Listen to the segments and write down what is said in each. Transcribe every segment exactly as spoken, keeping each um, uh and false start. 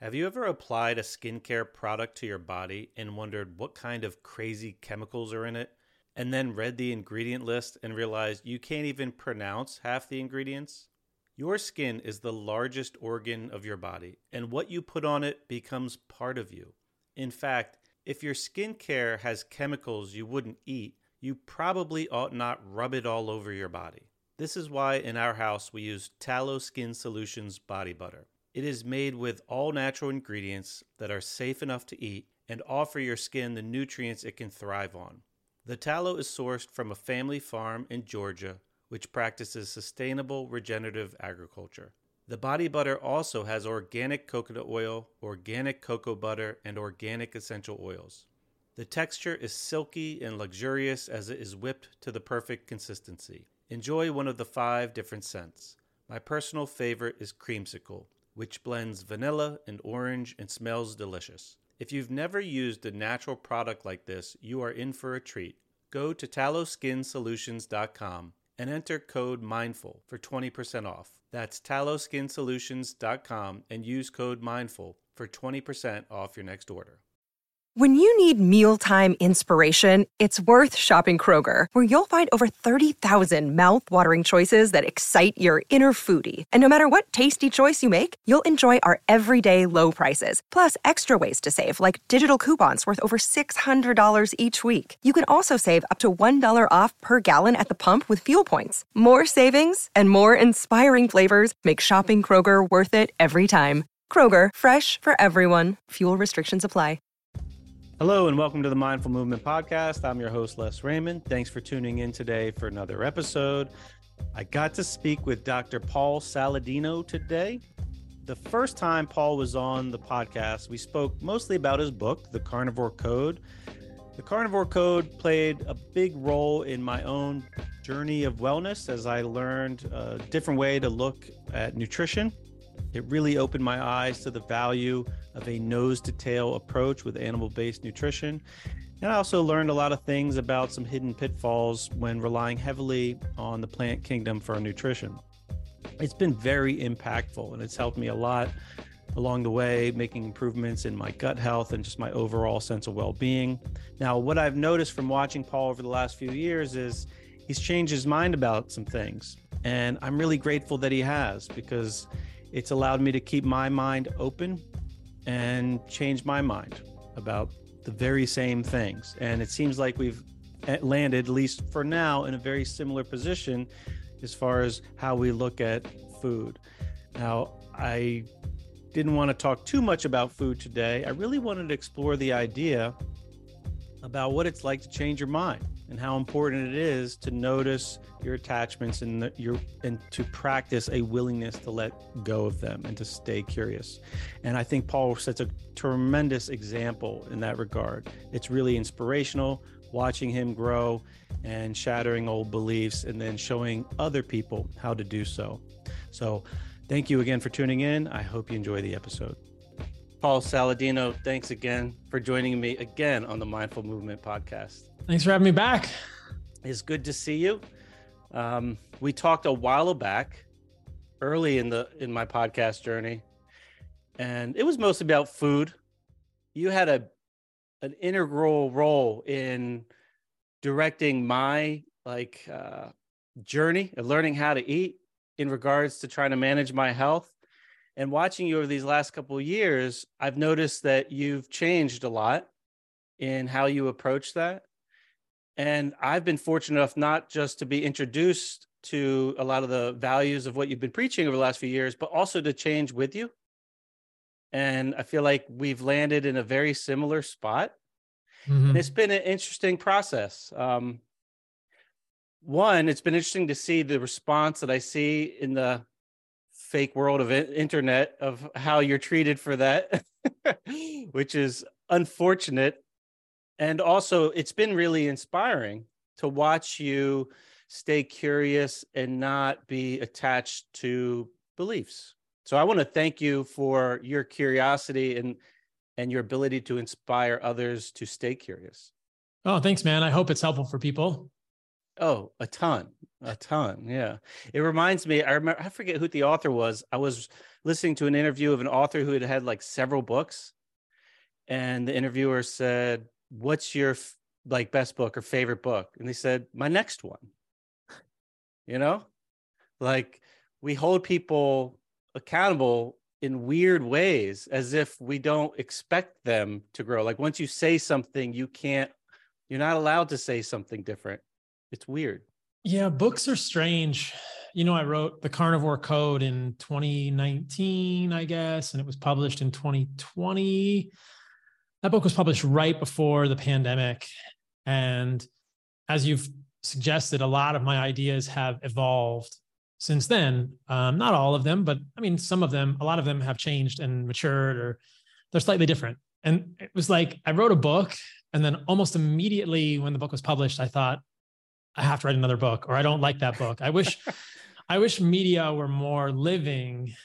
Have you ever applied a skincare product to your body and wondered what kind of crazy chemicals are in it, and then read the ingredient list and realized you can't even pronounce half the ingredients? Your skin is the largest organ of your body, and what you put on it becomes part of you. In fact, if your skincare has chemicals you wouldn't eat, you probably ought not rub it all over your body. This is why in our house we use Tallow Skin Solutions Body Butter. It is made with all natural ingredients that are safe enough to eat and offer your skin the nutrients it can thrive on. The tallow is sourced from a family farm in Georgia, which practices sustainable regenerative agriculture. The body butter also has organic coconut oil, organic cocoa butter, and organic essential oils. The texture is silky and luxurious as it is whipped to the perfect consistency. Enjoy one of the five different scents. My personal favorite is Creamsicle, which blends vanilla and orange and smells delicious. If you've never used a natural product like this, you are in for a treat. Go to tallow skin solutions dot com and enter code MINDFUL for twenty percent off. That's tallow skin solutions dot com and use code MINDFUL for twenty percent off your next order. When you need mealtime inspiration, it's worth shopping Kroger, where you'll find over thirty thousand mouth-watering choices that excite your inner foodie. And no matter what tasty choice you make, you'll enjoy our everyday low prices, plus extra ways to save, like digital coupons worth over six hundred dollars each week. You can also save up to one dollar off per gallon at the pump with fuel points. More savings and more inspiring flavors make shopping Kroger worth it every time. Kroger, fresh for everyone. Fuel restrictions apply. Hello and welcome to the Mindful Movement Podcast. I'm your host, Les Raymond. Thanks for tuning in today for another episode. I got to speak with Doctor Paul Saladino today. The first time Paul was on the podcast, we spoke mostly about his book, The Carnivore Code. The Carnivore Code played a big role in my own journey of wellness as I learned a different way to look at nutrition. It really opened my eyes to the value of a nose-to-tail approach with animal-based nutrition. And I also learned a lot of things about some hidden pitfalls when relying heavily on the plant kingdom for our nutrition. It's been very impactful, and it's helped me a lot along the way, making improvements in my gut health and just my overall sense of well-being. Now, what I've noticed from watching Paul over the last few years is he's changed his mind about some things. And I'm really grateful that he has, because it's allowed me to keep my mind open and change my mind about the very same things. And it seems like we've landed, at least for now, in a very similar position as far as how we look at food. Now, I didn't want to talk too much about food today. I really wanted to explore the idea about what it's like to change your mind and how important it is to notice your attachments and the, your and to practice a willingness to let go of them and to stay curious. And I think Paul sets a tremendous example in that regard. It's really inspirational watching him grow and shattering old beliefs and then showing other people how to do so. So thank you again for tuning in. I hope you enjoy the episode. Paul Saladino, thanks again for joining me again on the Mindful Movement Podcast. Thanks for having me back. It's good to see you. Um, we talked a while back, early in the in my podcast journey, and it was mostly about food. You had a an integral role in directing my like uh, journey of learning how to eat in regards to trying to manage my health. And watching you over these last couple of years, I've noticed that you've changed a lot in how you approach that. And I've been fortunate enough not just to be introduced to a lot of the values of what you've been preaching over the last few years, but also to change with you. And I feel like we've landed in a very similar spot. Mm-hmm. And it's been an interesting process. Um, one, it's been interesting to see the response that I see in the fake world of internet of how you're treated for that, which is unfortunate. And also it's been really inspiring to watch you stay curious and not be attached to beliefs. So I want to thank you for your curiosity and, and your ability to inspire others to stay curious. Oh, thanks, man. I hope it's helpful for people. Oh, a ton, a ton. Yeah. It reminds me, I remember, I forget who the author was. I was listening to an interview of an author who had had like several books. And the interviewer said, what's your f- like best book or favorite book? And they said, my next one. You know, like we hold people accountable in weird ways as if we don't expect them to grow. Like once you say something, you can't, you're not allowed to say something different. It's weird. Yeah, books are strange. You know, I wrote The Carnivore Code in twenty nineteen, I guess, and it was published in twenty twenty. That book was published right before the pandemic. And as you've suggested, a lot of my ideas have evolved since then. Um, not all of them, but I mean, some of them, a lot of them have changed and matured, or they're slightly different. And it was like, I wrote a book, and then almost immediately when the book was published, I thought, I have to write another book, or I don't like that book. I wish, I wish media were more living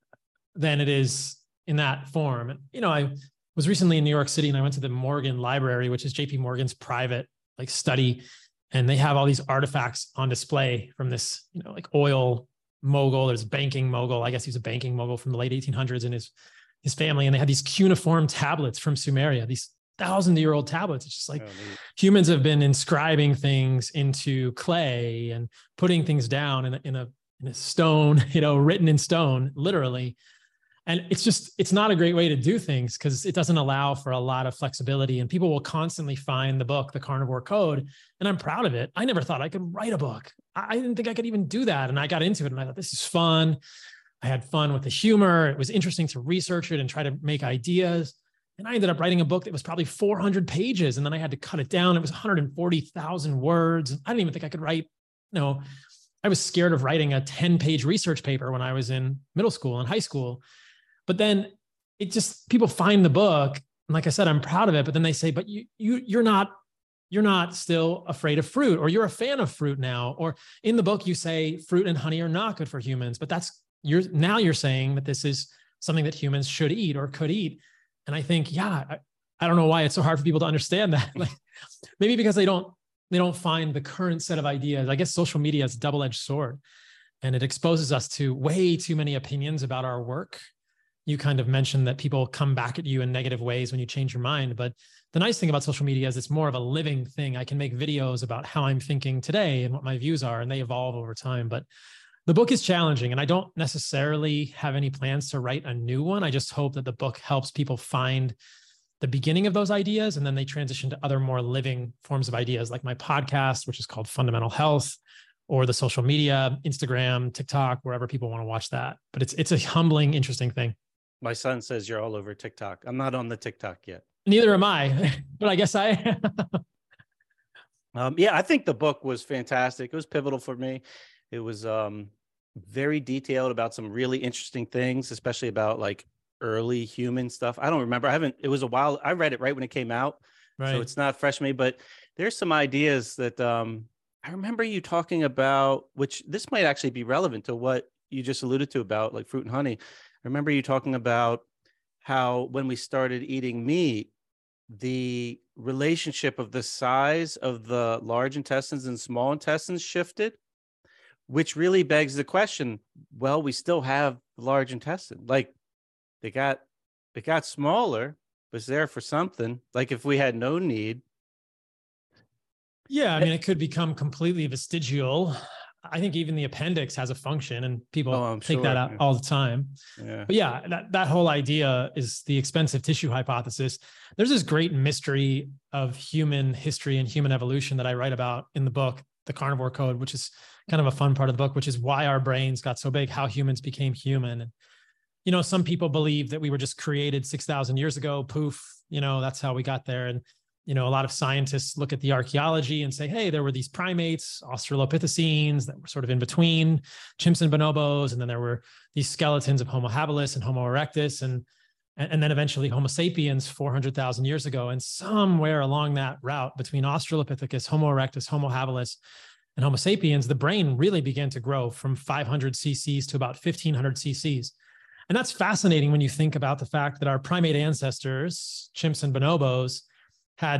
than it is in that form. You know, I was recently in New York City, and I went to the Morgan Library, which is J P Morgan's private like study. And they have all these artifacts on display from this, you know, like oil mogul. There's banking mogul. I guess he's a banking mogul from the late eighteen hundreds, and his, his family. And they had these cuneiform tablets from Sumeria, these thousand year old tablets. It's just like oh, humans have been inscribing things into clay and putting things down in a, in a, in a stone, you know, written in stone, literally. And it's just, it's not a great way to do things because it doesn't allow for a lot of flexibility, and people will constantly find the book, The Carnivore Code. And I'm proud of it. I never thought I could write a book. I didn't think I could even do that. And I got into it and I thought, this is fun. I had fun with the humor. It was interesting to research it and try to make ideas. And I ended up writing a book that was probably four hundred pages. And then I had to cut it down. It was one hundred forty thousand words. I didn't even think I could write, you know, I was scared of writing a ten page research paper when I was in middle school and high school. But then it just, people find the book. And like I said, I'm proud of it. But then they say, but you, you, you're not, you're not still afraid of fruit, or you're a fan of fruit now. Or in the book, you say fruit and honey are not good for humans, but that's, you're now you're saying that this is something that humans should eat or could eat. And I think, yeah, I, I don't know why it's so hard for people to understand that. Like, maybe because they don't, they don't find the current set of ideas. I guess social media is a double-edged sword, and it exposes us to way too many opinions about our work. You kind of mentioned that people come back at you in negative ways when you change your mind. But the nice thing about social media is it's more of a living thing. I can make videos about how I'm thinking today and what my views are, and they evolve over time. But the book is challenging, and I don't necessarily have any plans to write a new one. I just hope that the book helps people find the beginning of those ideas, and then they transition to other more living forms of ideas, like my podcast, which is called Fundamental Health, or the social media, Instagram, TikTok, wherever people want to watch that. But it's it's a humbling, interesting thing. My son says you're all over TikTok. I'm not on the TikTok yet. Neither am I, but I guess I. um, yeah, I think the book was fantastic. It was pivotal for me. It was um, very detailed about some really interesting things, especially about like early human stuff. I don't remember. I haven't, it was a while. I read it right when it came out. Right. So it's not fresh to me, but there's some ideas that um, I remember you talking about, which this might actually be relevant to what you just alluded to about like fruit and honey. I remember you talking about how when we started eating meat, the relationship of the size of the large intestines and small intestines shifted, which really begs the question, well, we still have the large intestine. Like they got, it got smaller, but it's there for something. Like if we had no need. Yeah. I mean, it could become completely vestigial. I think even the appendix has a function, and people oh, take sure. that out yeah. all the time. Yeah. But yeah, that, that whole idea is the expensive tissue hypothesis. There's this great mystery of human history and human evolution that I write about in the book, The Carnivore Code, which is kind of a fun part of the book, which is why our brains got so big, how humans became human. And, you know, some people believe that we were just created six thousand years ago, poof, you know, that's how we got there. And, you know, a lot of scientists look at the archaeology and say, hey, there were these primates, Australopithecines, that were sort of in between chimps and bonobos. And then there were these skeletons of Homo habilis and Homo erectus, and, and then eventually Homo sapiens four hundred thousand years ago. And somewhere along that route between Australopithecus, Homo erectus, Homo habilis, and Homo sapiens, the brain really began to grow from five hundred cc's to about fifteen hundred cc's. And that's fascinating when you think about the fact that our primate ancestors, chimps and bonobos, had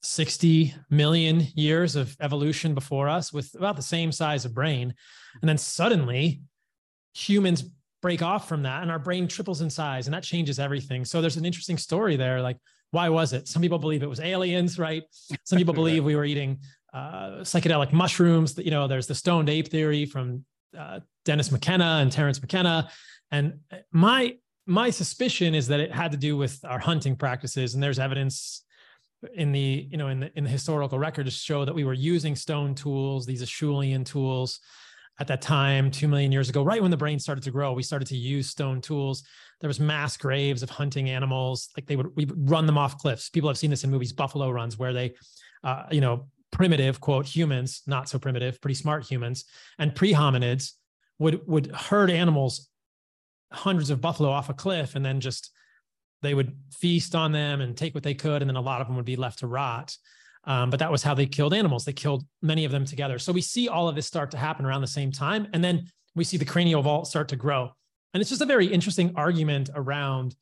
sixty million years of evolution before us with about the same size of brain. And then suddenly humans break off from that and our brain triples in size, and that changes everything. So there's an interesting story there. Like, why was it? Some people believe it was aliens, right? Some people believe we were eating uh, psychedelic mushrooms. You know, there's the stoned ape theory from uh, Dennis McKenna and Terence McKenna. And my, my suspicion is that it had to do with our hunting practices. And there's evidence in the, you know, in the, in the historical record to show that we were using stone tools, these Acheulean tools at that time, two million years ago, right when the brain started to grow. We started to use stone tools. There was mass graves of hunting animals. Like they would, we would run them off cliffs. People have seen this in movies, buffalo runs, where they, uh, you know, primitive, quote, humans, not so primitive, pretty smart humans, and pre-hominids would, would herd animals, hundreds of buffalo off a cliff, and then just, they would feast on them and take what they could. And then a lot of them would be left to rot. Um, but that was how they killed animals. They killed many of them together. So we see all of this start to happen around the same time. And then we see the cranial vault start to grow. And it's just a very interesting argument around,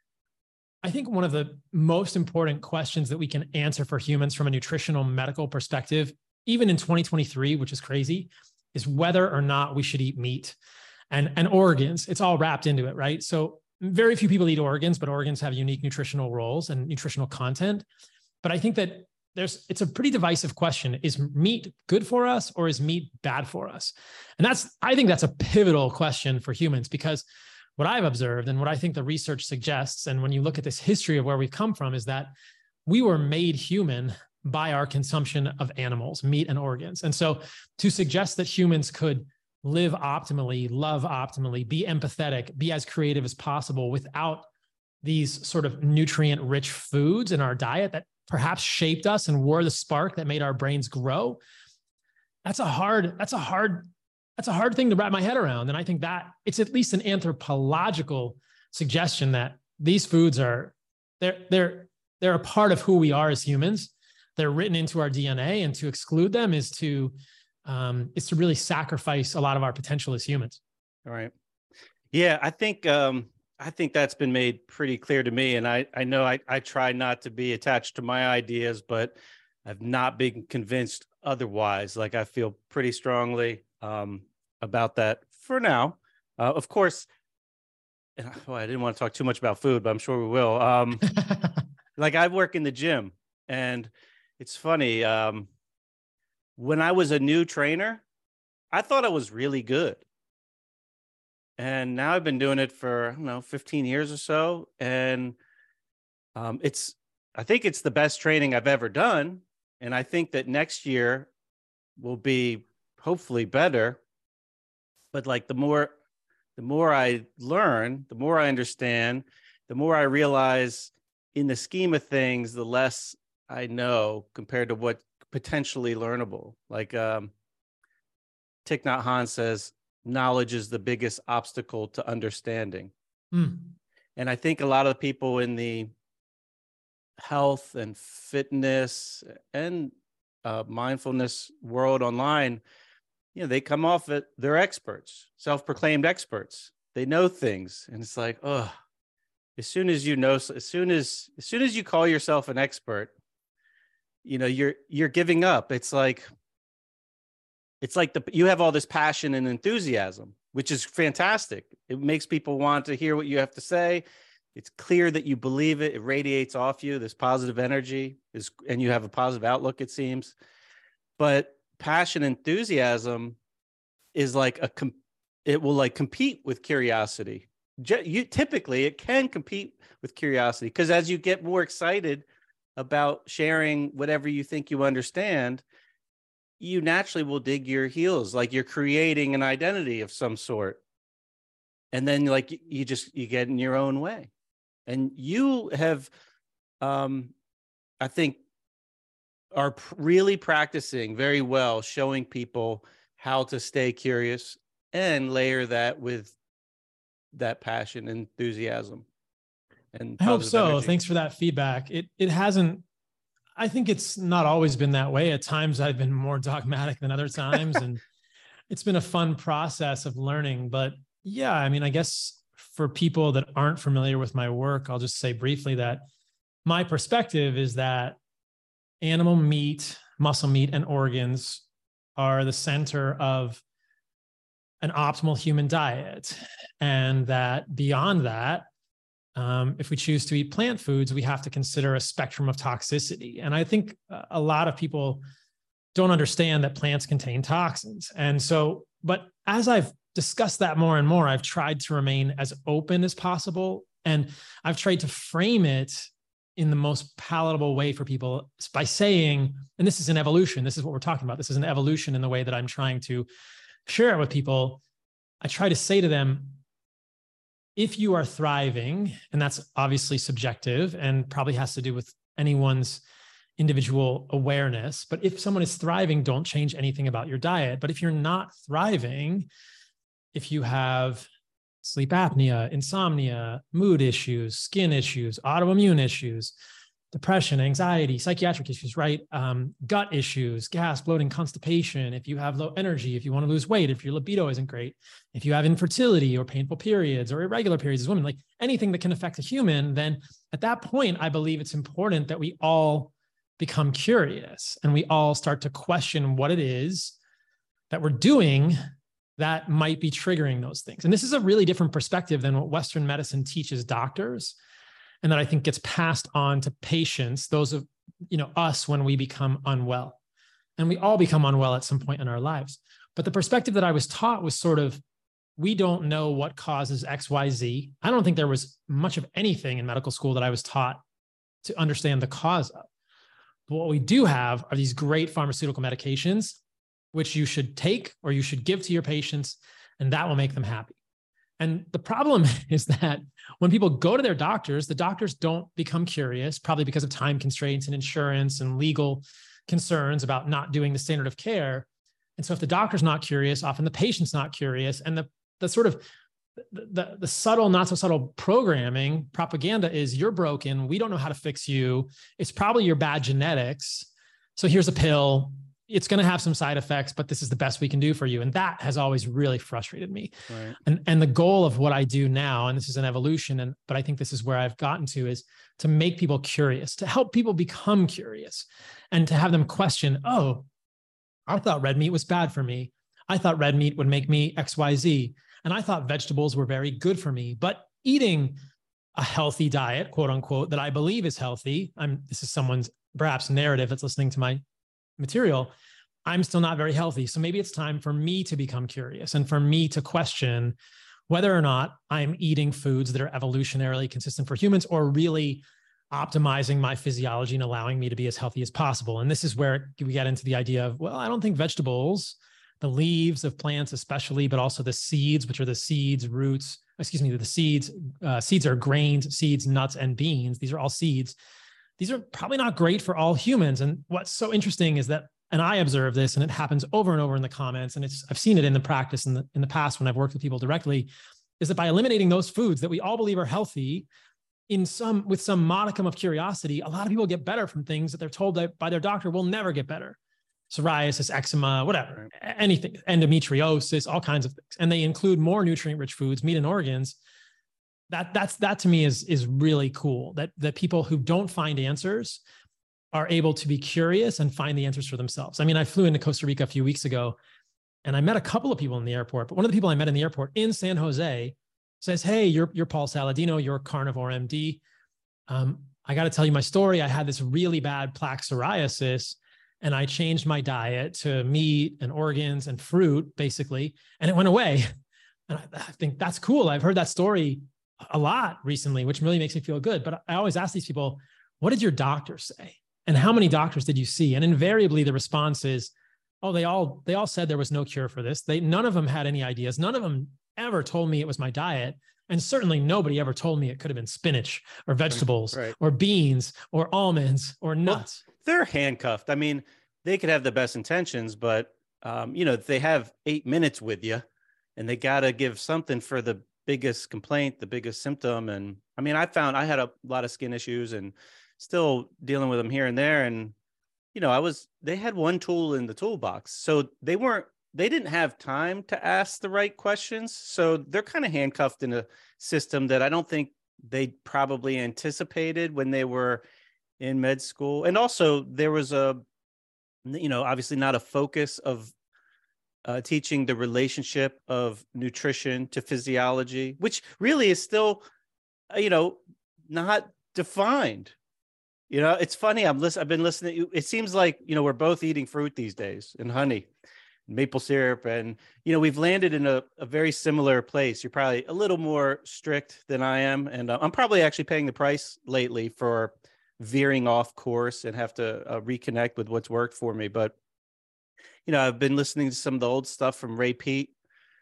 I think, one of the most important questions that we can answer for humans from a nutritional medical perspective, even in twenty twenty-three, which is crazy, is whether or not we should eat meat and, and organs. It's all wrapped into it, right? So very few people eat organs, but organs have unique nutritional roles and nutritional content. But I think that there's, it's a pretty divisive question. Is meat good for us or is meat bad for us? And that's, I think that's a pivotal question for humans, because what I've observed and what I think the research suggests, and when you look at this history of where we've come from, is that we were made human by our consumption of animals, meat and organs. And so to suggest that humans could live optimally, love optimally, be empathetic, be as creative as possible without these sort of nutrient-rich foods in our diet that perhaps shaped us and were the spark that made our brains grow. That's a hard, that's a hard, that's a hard thing to wrap my head around. And I think that it's at least an anthropological suggestion that these foods are, they're, they're, they're a part of who we are as humans. They're written into our D N A, and to exclude them is to, um, is to really sacrifice a lot of our potential as humans. All right. Yeah, I think, um, I think that's been made pretty clear to me. And I, I know I, I try not to be attached to my ideas, but I've not been convinced otherwise. Like, I feel pretty strongly um, about that for now. Uh, of course, and, well, I didn't want to talk too much about food, but I'm sure we will. Um, like, I work in the gym, and it's funny. Um, when I was a new trainer, I thought I was really good. And now I've been doing it for, I don't know, fifteen years or so. And um, it's, I think it's the best training I've ever done. And I think that next year will be hopefully better. But like the more, the more I learn, the more I understand, the more I realize in the scheme of things, the less I know compared to what potentially learnable. Like um, Thich Nhat Hanh says, knowledge is the biggest obstacle to understanding. Mm. And I think a lot of the people in the health and fitness and uh, mindfulness world online, you know, they come off it, they're experts, self-proclaimed experts. They know things. And it's like, oh, as soon as you know, as soon as, as soon as you call yourself an expert, you know, you're, you're giving up. It's like, It's like the you have all this passion and enthusiasm, which is fantastic. It makes people want to hear what you have to say. It's clear that you believe it. It radiates off you. This positive energy is, and you have a positive outlook, it seems. But passion, enthusiasm is like a, it will like compete with curiosity. You typically it can compete with curiosity, because as you get more excited about sharing whatever you think you understand, you naturally will dig your heels, like you're creating an identity of some sort. And then like you just, you get in your own way. And you have, um, I think, are pr- really practicing very well, showing people how to stay curious and layer that with that passion, enthusiasm. And I hope so. energy. Thanks for that feedback. It it hasn't, I think it's not always been that way. At times I've been more dogmatic than other times. And it's been a fun process of learning. But yeah, I mean, I guess for people that aren't familiar with my work, I'll just say briefly that my perspective is that animal meat, muscle meat, and organs are the center of an optimal human diet. And that beyond that, um, if we choose to eat plant foods, we have to consider a spectrum of toxicity. And I think a lot of people don't understand that plants contain toxins. And so, but as I've discussed that more and more, I've tried to remain as open as possible. And I've tried to frame it in the most palatable way for people by saying, and this is an evolution, this is what we're talking about. This is an evolution in the way that I'm trying to share it with people. I try to say to them, if you are thriving, and that's obviously subjective and probably has to do with anyone's individual awareness, but if someone is thriving, don't change anything about your diet. But if you're not thriving, if you have sleep apnea, insomnia, mood issues, skin issues, autoimmune issues, depression, anxiety, psychiatric issues, right? Um, gut issues, gas, bloating, constipation. If you have low energy, if you want to lose weight, if your libido isn't great, if you have infertility or painful periods or irregular periods as women, like anything that can affect a human, then at that point, I believe it's important that we all become curious and we all start to question what it is that we're doing that might be triggering those things. And this is a really different perspective than what Western medicine teaches doctors, and that I think gets passed on to patients, those of, you know, us when we become unwell. And we all become unwell at some point in our lives. But the perspective that I was taught was sort of, we don't know what causes X, Y, Z. I don't think there was much of anything in medical school that I was taught to understand the cause of. But what we do have are these great pharmaceutical medications, which you should take or you should give to your patients, and that will make them happy. And the problem is that when people go to their doctors, the doctors don't become curious, probably because of time constraints and insurance and legal concerns about not doing the standard of care. And so if the doctor's not curious, often the patient's not curious. And the, the sort of the, the, the subtle, not so subtle programming, propaganda is, you're broken. We don't know how to fix you. It's probably your bad genetics. So here's a pill. It's going to have some side effects, but this is the best we can do for you. And that has always really frustrated me. Right. And, and the goal of what I do now, and this is an evolution, and but I think this is where I've gotten to, is to make people curious, to help people become curious, and to have them question, oh, I thought red meat was bad for me. I thought red meat would make me X, Y, Z. And I thought vegetables were very good for me. But eating a healthy diet, quote unquote, that I believe is healthy, I'm, this is someone's perhaps narrative that's listening to my material, I'm still not very healthy. So maybe it's time for me to become curious and for me to question whether or not I'm eating foods that are evolutionarily consistent for humans, or really optimizing my physiology and allowing me to be as healthy as possible. And this is where we get into the idea of, well, I don't think vegetables, the leaves of plants especially, but also the seeds, which are the seeds, roots, excuse me, the seeds, uh, seeds are grains, seeds, nuts, and beans. These are all seeds. These are probably not great for all humans. And what's so interesting is that, and I observe this, and it happens over and over in the comments, and it's, I've seen it in the practice in the, in the past when I've worked with people directly, is that by eliminating those foods that we all believe are healthy, in some, with some modicum of curiosity, a lot of people get better from things that they're told that by their doctor will never get better. Psoriasis, eczema, whatever, anything, endometriosis, all kinds of things. And they include more nutrient-rich foods, meat and organs. That that's that to me is is really cool. That that people who don't find answers are able to be curious and find the answers for themselves. I mean, I flew into Costa Rica a few weeks ago, and I met a couple of people in the airport. But one of the people I met in the airport in San Jose says, "Hey, you're you're Paul Saladino. You're a carnivore M D. Um, I got to tell you my story. I had this really bad plaque psoriasis, and I changed my diet to meat and organs and fruit, basically, and it went away." And I, I think that's cool. I've heard that story a lot recently, which really makes me feel good. But I always ask these people, what did your doctor say? And how many doctors did you see? And invariably the response is, oh, they all, they all said there was no cure for this. They, none of them had any ideas. None of them ever told me it was my diet. And certainly nobody ever told me it could have been spinach or vegetables right, right. or beans or almonds or nuts. Well, they're handcuffed. I mean, they could have the best intentions, but um, you know, they have eight minutes with you and they got to give something for the biggest complaint, the biggest symptom. And I mean, I found I had a lot of skin issues and still dealing with them here and there. And, you know, I was, they had one tool in the toolbox. So they weren't, they didn't have time to ask the right questions. So they're kind of handcuffed in a system that I don't think they probably anticipated when they were in med school. And also there was a, you know, obviously not a focus of uh, teaching the relationship of nutrition to physiology, which really is still, you know, not defined. You know, it's funny. I'm listen. I've been listening. It seems like, you know, we're both eating fruit these days and honey, maple syrup. And, you know, we've landed in a, a very similar place. You're probably a little more strict than I am. And uh, I'm probably actually paying the price lately for veering off course and have to uh, reconnect with what's worked for me. But, you know, I've been listening to some of the old stuff from Ray Peat.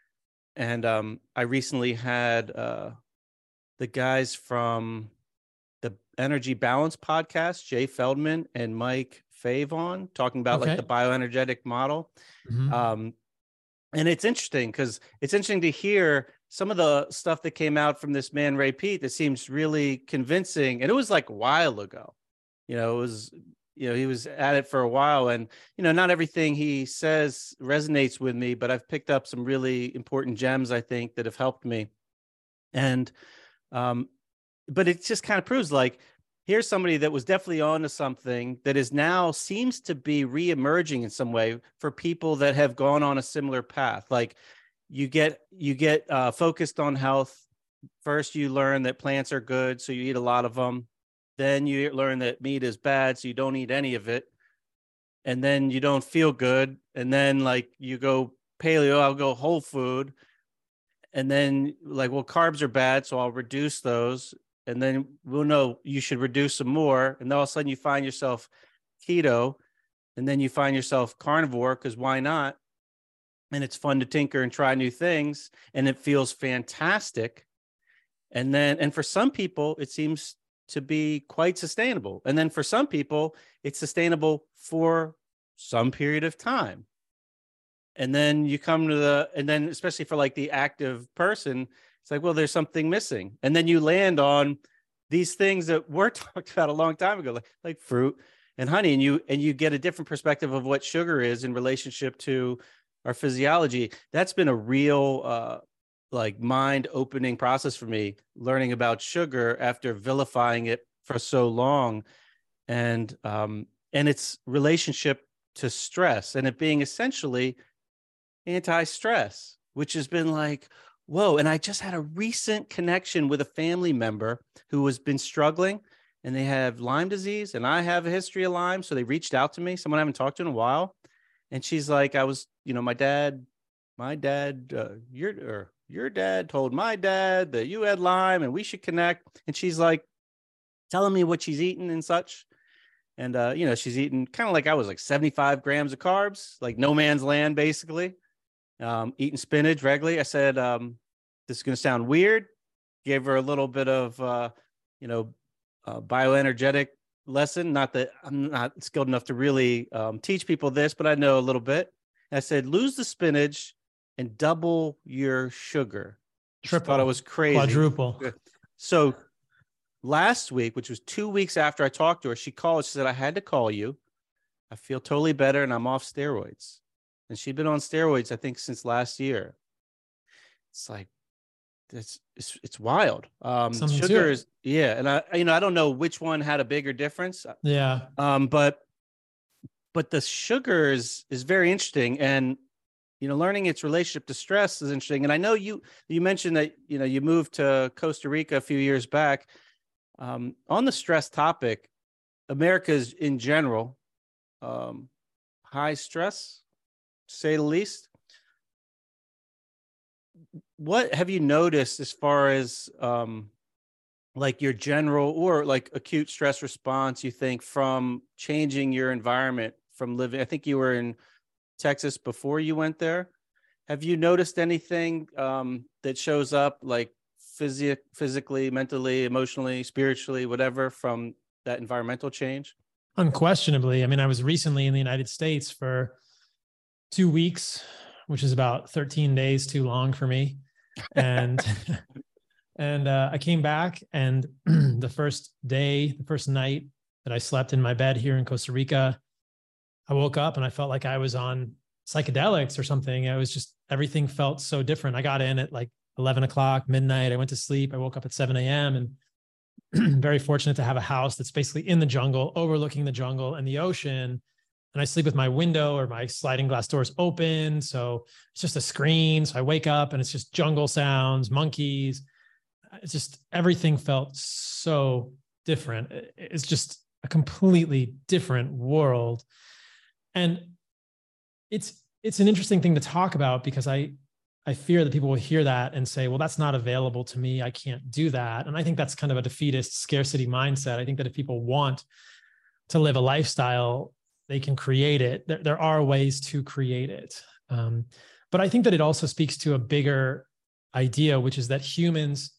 And um, I recently had uh, the guys from the Energy Balance podcast, Jay Feldman and Mike Fave on, talking about okay. like the bioenergetic model. Mm-hmm. Um, and it's interesting because it's interesting to hear some of the stuff that came out from this man, Ray Peat, that seems really convincing. And it was like a while ago, you know, it was, you know, he was at it for a while, and, you know, not everything he says resonates with me, but I've picked up some really important gems, I think, that have helped me. And, um, but it just kind of proves like, here's somebody that was definitely on to something that is now seems to be reemerging in some way for people that have gone on a similar path. Like you get, you get uh, focused on health. First, you learn that plants are good, so you eat a lot of them. Then you learn that meat is bad, so you don't eat any of it. And then you don't feel good. And then like you go paleo, I'll go whole food. And then like, well, carbs are bad, so I'll reduce those. And then we'll know you should reduce some more. And then all of a sudden you find yourself keto, and then you find yourself carnivore, because why not? And it's fun to tinker and try new things, and it feels fantastic. And then, and for some people, it seems to be quite sustainable. And then for some people, it's sustainable for some period of time. And then you come to the, and then especially for like the active person, it's like, well, there's something missing. And then you land on these things that were talked about a long time ago, like, like fruit and honey. And you, and you get a different perspective of what sugar is in relationship to our physiology. That's been a real, uh, like mind opening process for me, learning about sugar after vilifying it for so long. And, um, and its relationship to stress, and it being essentially anti-stress, which has been like, whoa. And I just had a recent connection with a family member who has been struggling, and they have Lyme disease, and I have a history of Lyme. So they reached out to me, someone I haven't talked to in a while. And she's like, I was, you know, my dad, my dad, uh, your, or your dad told my dad that you had Lyme and we should connect. And she's like telling me what she's eating and such. And, uh, you know, she's eating kind of like I was, like seventy-five grams of carbs, like no man's land, basically. Um, eating spinach regularly. I said, um, this is going to sound weird. Gave her a little bit of, uh, you know, uh, bioenergetic lesson. Not that I'm not skilled enough to really um, teach people this, but I know a little bit. And I said, lose the spinach and double your sugar. Triple. She thought I was crazy. Quadruple. So last week, which was two weeks after I talked to her, she called. She said, I had to call you. I feel totally better, and I'm off steroids. And she'd been on steroids, I think, since last year. It's like, it's it's, it's wild. Um, sugar is, yeah. And I, you know, I don't know which one had a bigger difference. Yeah. Um, but, but the sugar is, is very interesting. And, you know, learning its relationship to stress is interesting. And I know you, you mentioned that, you know, you moved to Costa Rica a few years back. Um, on the stress topic, America's in general, um, high stress, to say the least. What have you noticed as far as um, like your general or like acute stress response, you think, from changing your environment, from living? I think you were in Texas before you went there. Have you noticed anything um, that shows up like physi- physically, mentally, emotionally, spiritually, whatever, from that environmental change? Unquestionably. I mean, I was recently in the United States for two weeks, which is about thirteen days too long for me. And, and uh, I came back, and the first day, the first night that I slept in my bed here in Costa Rica, I woke up and I felt like I was on psychedelics or something. It was just, everything felt so different. I got in at like eleven o'clock, midnight. I went to sleep. I woke up at seven a.m. and very fortunate to have a house that's basically in the jungle, overlooking the jungle and the ocean. And I sleep with my window or my sliding glass doors open. So it's just a screen. So I wake up and it's just jungle sounds, monkeys. It's just, everything felt so different. It's just a completely different world. And it's, it's an interesting thing to talk about because I, I fear that people will hear that and say, well, that's not available to me. I can't do that. And I think that's kind of a defeatist scarcity mindset. I think that if people want to live a lifestyle, they can create it. There, there are ways to create it. Um, but I think that it also speaks to a bigger idea, which is that humans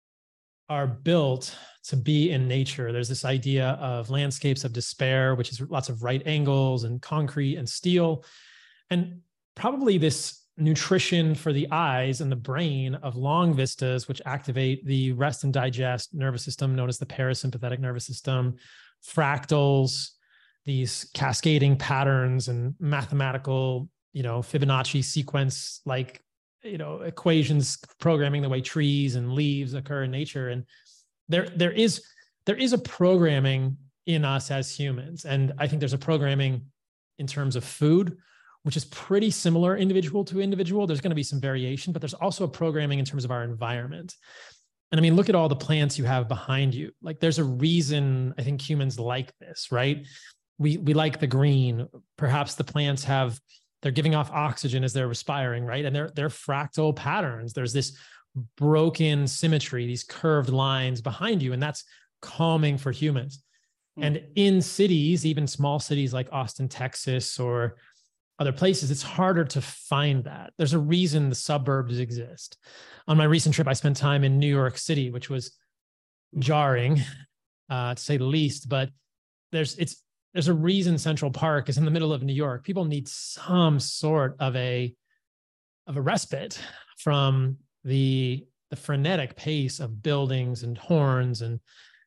are built to be in nature. There's this idea of landscapes of despair, which is lots of right angles and concrete and steel. And probably this nutrition for the eyes and the brain of long vistas, which activate the rest and digest nervous system known as the parasympathetic nervous system, fractals, these cascading patterns and mathematical, you know, Fibonacci sequence, like, you know, equations programming the way trees and leaves occur in nature. And there, there is, there is a programming in us as humans. And I think there's a programming in terms of food, which is pretty similar individual to individual. There's going to be some variation, but there's also a programming in terms of our environment. And I mean, look at all the plants you have behind you. Like, there's a reason I think humans like this, right? We, we like the green. Perhaps the plants have, they're giving off oxygen as they're respiring, right? And they're, they're fractal patterns. There's this broken symmetry, these curved lines behind you, and that's calming for humans. Mm. And in cities, even small cities like Austin, Texas, or other places, it's harder to find that. There's a reason the suburbs exist. On my recent trip, I spent time in New York City, which was jarring, uh, to say the least, but there's, it's, There's a reason Central Park is in the middle of New York. People need some sort of a, of a respite from the, the frenetic pace of buildings and horns and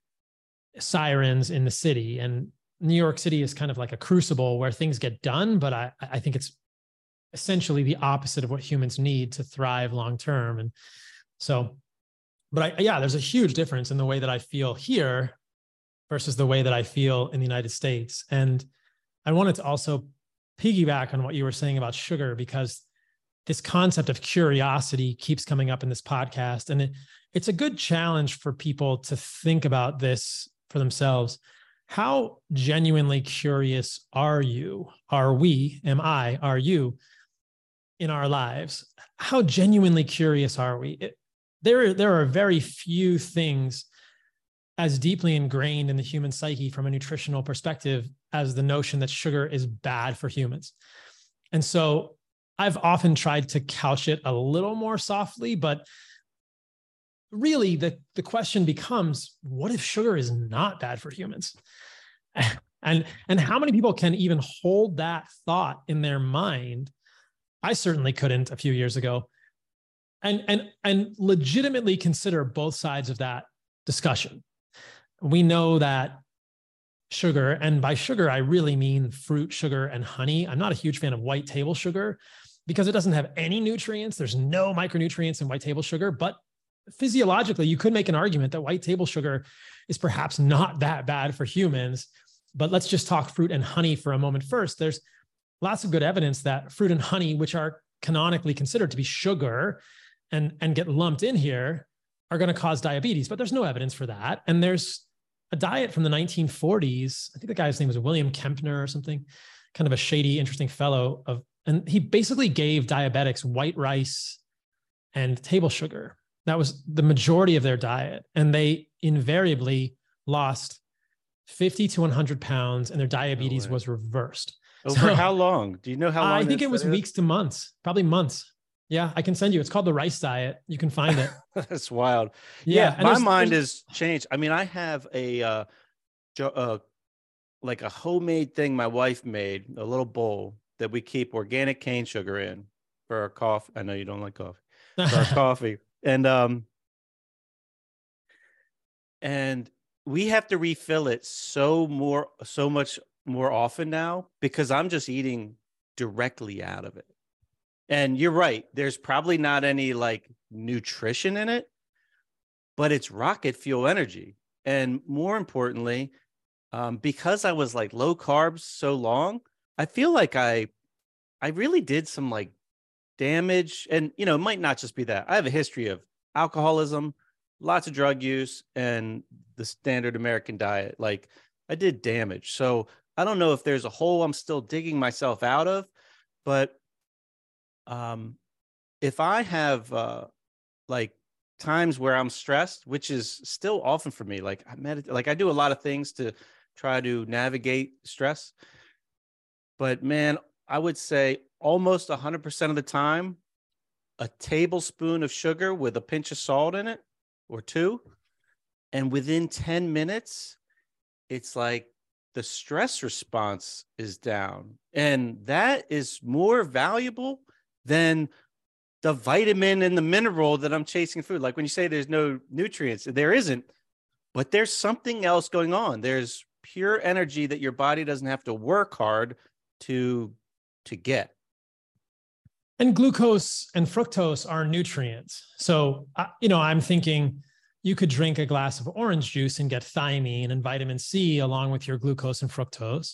sirens in the city. And New York City is kind of like a crucible where things get done, but I, I think it's essentially the opposite of what humans need to thrive long-term. And so, but I, yeah, there's a huge difference in the way that I feel here versus the way that I feel in the United States. And I wanted to also piggyback on what you were saying about sugar, because this concept of curiosity keeps coming up in this podcast. And it, it's a good challenge for people to think about this for themselves. How genuinely curious are you? Are we, am I, are you in our lives? How genuinely curious are we? It, there, there are very few things as deeply ingrained in the human psyche from a nutritional perspective as the notion that sugar is bad for humans. And so I've often tried to couch it a little more softly, but really the, the question becomes, what if sugar is not bad for humans? And, and how many people can even hold that thought in their mind? I certainly couldn't a few years ago. And, and, and legitimately consider both sides of that discussion. We know that sugar, and by sugar, I really mean fruit sugar and honey. I'm not a huge fan of white table sugar because it doesn't have any nutrients. There's no micronutrients in white table sugar, but physiologically, you could make an argument that white table sugar is perhaps not that bad for humans. But let's just talk fruit and honey for a moment first. There's lots of good evidence that fruit and honey, which are canonically considered to be sugar and, and get lumped in here, are going to cause diabetes, but there's no evidence for that. And there's a diet from the nineteen forties. I think the guy's name was William Kempner or something, kind of a shady, interesting fellow of, and he basically gave diabetics white rice and table sugar. That was the majority of their diet. And they invariably lost fifty to one hundred pounds and their diabetes No way. was reversed. Over So, how long? Do you know how long? I think that it was is? weeks to months, probably months. Yeah, I can send you. It's called the rice diet. You can find it. That's wild. Yeah, Yeah, and my there's- mind there's- has changed. I mean, I have a uh, jo- uh, like a homemade thing my wife made, a little bowl that we keep organic cane sugar in for our coffee. I know you don't like coffee. For our coffee, and um, and we have to refill it so more, so much more often now because I'm just eating directly out of it. And you're right. There's probably not any like nutrition in it, but it's rocket fuel energy. And more importantly, um, because I was like low carbs so long, I feel like I, I really did some like damage. And, you know, it might not just be that. I have a history of alcoholism, lots of drug use, and the standard American diet. Like I did damage. So I don't know if there's a hole I'm still digging myself out of, but um, if I have uh, like times where I'm stressed, which is still often for me, like I medit- like I do a lot of things to try to navigate stress, but man, I would say almost one hundred percent of the time, a tablespoon of sugar with a pinch of salt in it or two, and within ten minutes, it's like the stress response is down. And that is more valuable than the vitamin and the mineral that I'm chasing food. Like when you say there's no nutrients, there isn't, but there's something else going on. There's pure energy that your body doesn't have to work hard to, to get. And glucose and fructose are nutrients. So, uh, you know, I'm thinking you could drink a glass of orange juice and get thiamine and vitamin C along with your glucose and fructose.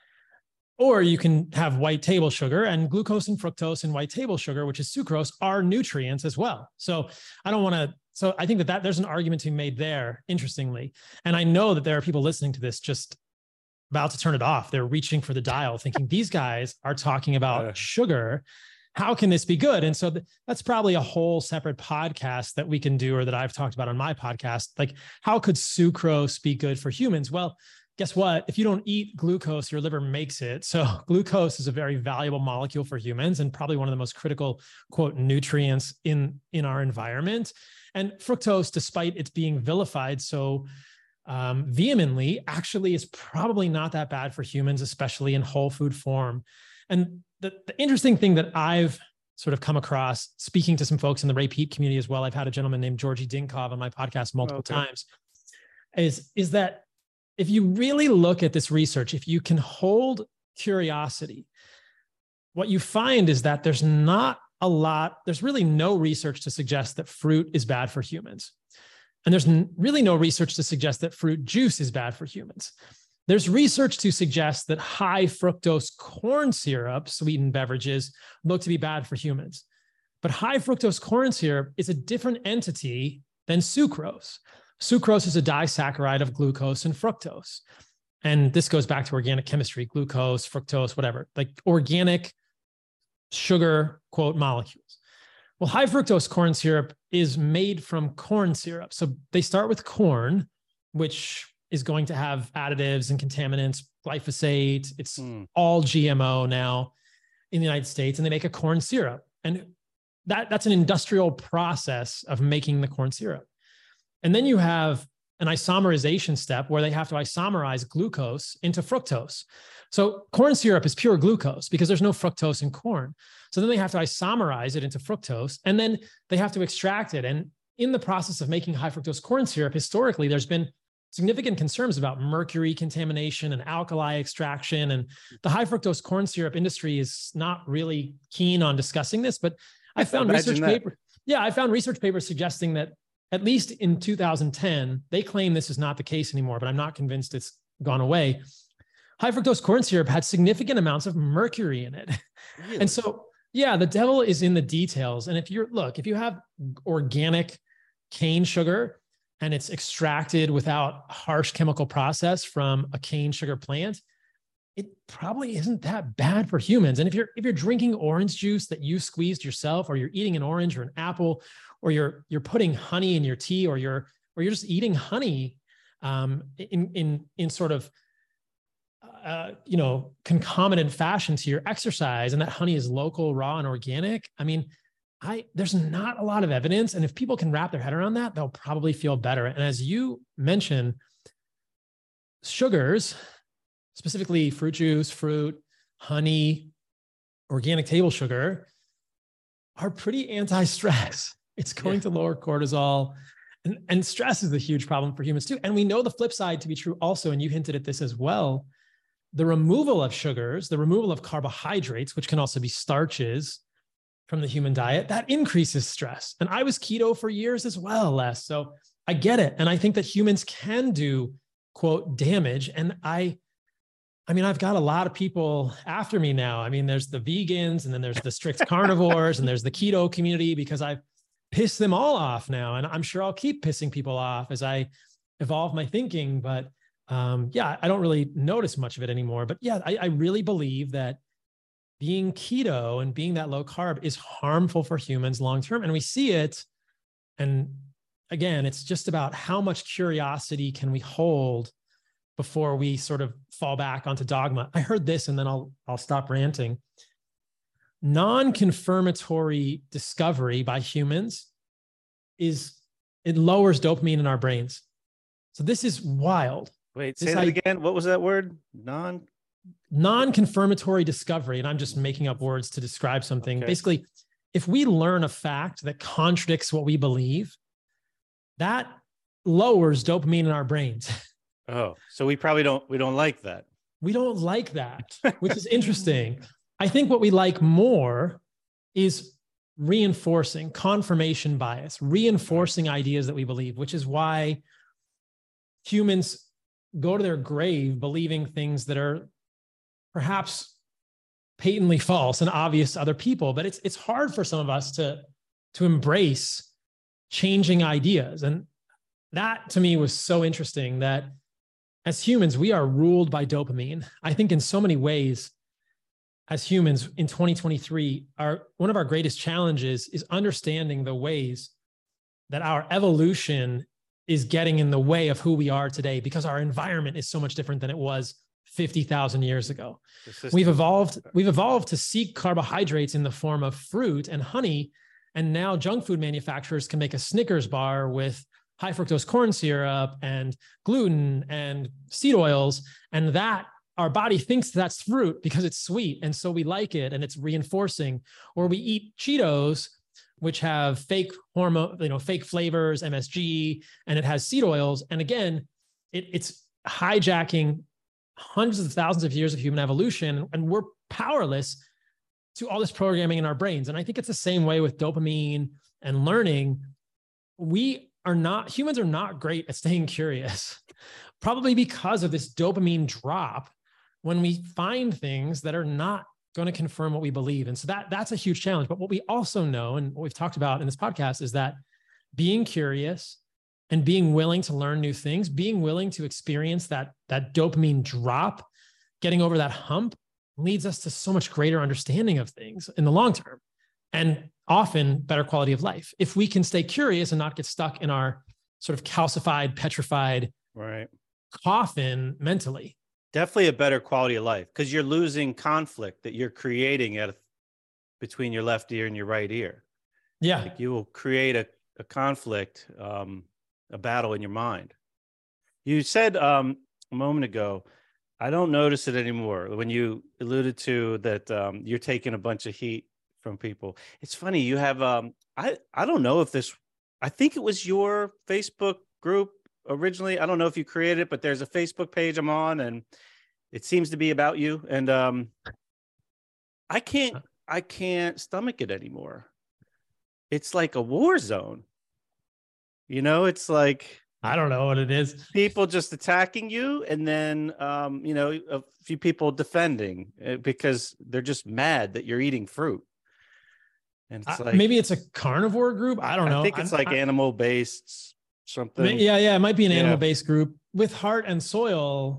Or you can have white table sugar, and glucose and fructose and white table sugar, which is sucrose, are nutrients as well. So I don't want to, so I think that, that there's an argument to be made there, interestingly. And I know that there are people listening to this just about to turn it off. They're reaching for the dial thinking these guys are talking about uh, sugar. How can this be good? And so th- that's probably a whole separate podcast that we can do, or that I've talked about on my podcast. Like, how could sucrose be good for humans? Well, guess what? If you don't eat glucose, your liver makes it. So glucose is a very valuable molecule for humans and probably one of the most critical, quote, nutrients in, in our environment. And fructose, despite its being vilified so um, vehemently, actually is probably not that bad for humans, especially in whole food form. And the, the interesting thing that I've sort of come across, speaking to some folks in the Ray Peat community as well, I've had a gentleman named Georgi Dinkov on my podcast multiple okay. times, is, is that if you really look at this research, if you can hold curiosity, what you find is that there's not a lot, there's really no research to suggest that fruit is bad for humans. And there's n- really no research to suggest that fruit juice is bad for humans. There's research to suggest that high fructose corn syrup sweetened beverages look to be bad for humans. But high fructose corn syrup is a different entity than sucrose. Sucrose is a disaccharide of glucose and fructose. And this goes back to organic chemistry, glucose, fructose, whatever, like organic sugar, quote, molecules. Well, high fructose corn syrup is made from corn syrup. So they start with corn, which is going to have additives and contaminants, glyphosate. It's mm. all G M O now in the United States, and they make a corn syrup. And that, that's an industrial process of making the corn syrup. And then you have an isomerization step where they have to isomerize glucose into fructose. So corn syrup is pure glucose because there's no fructose in corn. So then they have to isomerize it into fructose, and then they have to extract it. And in the process of making high fructose corn syrup, historically, there's been significant concerns about mercury contamination and alkali extraction. And the high fructose corn syrup industry is not really keen on discussing this, but I found research paper. Yeah, I found research papers suggesting that at least in two thousand ten, they claim this is not the case anymore, but I'm not convinced it's gone away. High fructose corn syrup had significant amounts of mercury in it. Really? And so, yeah, the devil is in the details. And if you're, look, if you have organic cane sugar and it's extracted without harsh chemical process from a cane sugar plant, it probably isn't that bad for humans. And if you're, if you're drinking orange juice that you squeezed yourself, or you're eating an orange or an apple, or you're, you're putting honey in your tea, or you're, or you're just eating honey um, in, in, in sort of, uh, you know, concomitant fashion to your exercise, and that honey is local, raw, and organic. I mean, I, there's not a lot of evidence. And if people can wrap their head around that, they'll probably feel better. And as you mentioned, sugars, specifically fruit juice, fruit, honey, organic table sugar, are pretty anti-stress. It's going yeah. to lower cortisol. And, and stress is a huge problem for humans too. And we know the flip side to be true also, and you hinted at this as well. The removal of sugars, the removal of carbohydrates, which can also be starches from the human diet, that increases stress. And I was keto for years as well, Les. So I get it. And I think that humans can do, quote, damage. And I, I mean, I've got a lot of people after me now. I mean, there's the vegans, and then there's the strict carnivores, and there's the keto community, because I've pissed them all off now. And I'm sure I'll keep pissing people off as I evolve my thinking. But um, yeah, I don't really notice much of it anymore. But yeah, I, I really believe that being keto and being that low carb is harmful for humans long-term. And we see it. And again, it's just about how much curiosity can we hold before we sort of fall back onto dogma. I heard this, and then I'll, I'll stop ranting. Non-confirmatory discovery by humans is, it lowers dopamine in our brains. So this is wild. Wait, say this that I, again. What was that word? Non? Non-confirmatory discovery. And I'm just making up words to describe something. Okay. Basically, if we learn a fact that contradicts what we believe, that lowers dopamine in our brains. Oh, so we probably don't, we don't like that. We don't like that, which is interesting. I think what we like more is reinforcing, confirmation bias, reinforcing ideas that we believe, which is why humans go to their grave believing things that are perhaps patently false and obvious to other people. But it's it's hard for some of us to, to embrace changing ideas. And that to me was so interesting, that as humans, we are ruled by dopamine. I think in so many ways, as humans in twenty twenty-three, our, one of our greatest challenges is understanding the ways that our evolution is getting in the way of who we are today, because our environment is so much different than it was fifty thousand years ago. We've evolved, we've evolved to seek carbohydrates in the form of fruit and honey. And now junk food manufacturers can make a Snickers bar with high fructose corn syrup and gluten and seed oils. And that our body thinks that's fruit because it's sweet. And so we like it, and it's reinforcing. Or we eat Cheetos, which have fake hormone, you know, fake flavors, M S G, and it has seed oils. And again, it, it's hijacking hundreds of thousands of years of human evolution, and we're powerless to all this programming in our brains. And I think it's the same way with dopamine and learning. We are not, humans are not great at staying curious, probably because of this dopamine drop when we find things that are not going to confirm what we believe. And so that that's a huge challenge. But what we also know, and what we've talked about in this podcast, is that being curious and being willing to learn new things, being willing to experience that, that dopamine drop, getting over that hump, leads us to so much greater understanding of things in the long term, and often better quality of life. If we can stay curious and not get stuck in our sort of calcified, petrified right. coffin mentally. Definitely a better quality of life, because you're losing conflict that you're creating at between your left ear and your right ear. Yeah. Like you will create a, a conflict, um, a battle in your mind. You said um, a moment ago, I don't notice it anymore, when you alluded to that um, you're taking a bunch of heat from people. It's funny. You have, um, I, I don't know if this, I think it was your Facebook group originally. I don't know if you created it, but there's a Facebook page I'm on, and it seems to be about you. And um, I can't, I can't stomach it anymore. It's like a war zone. You know, it's like, I don't know what it is. People just attacking you, and then, um, you know, a few people defending because they're just mad that you're eating fruit. And it's uh, like, maybe it's a carnivore group. I don't know. I think it's I'm, like I, animal based something. Yeah, yeah, it might be an yeah. animal based group. With Heart and Soil,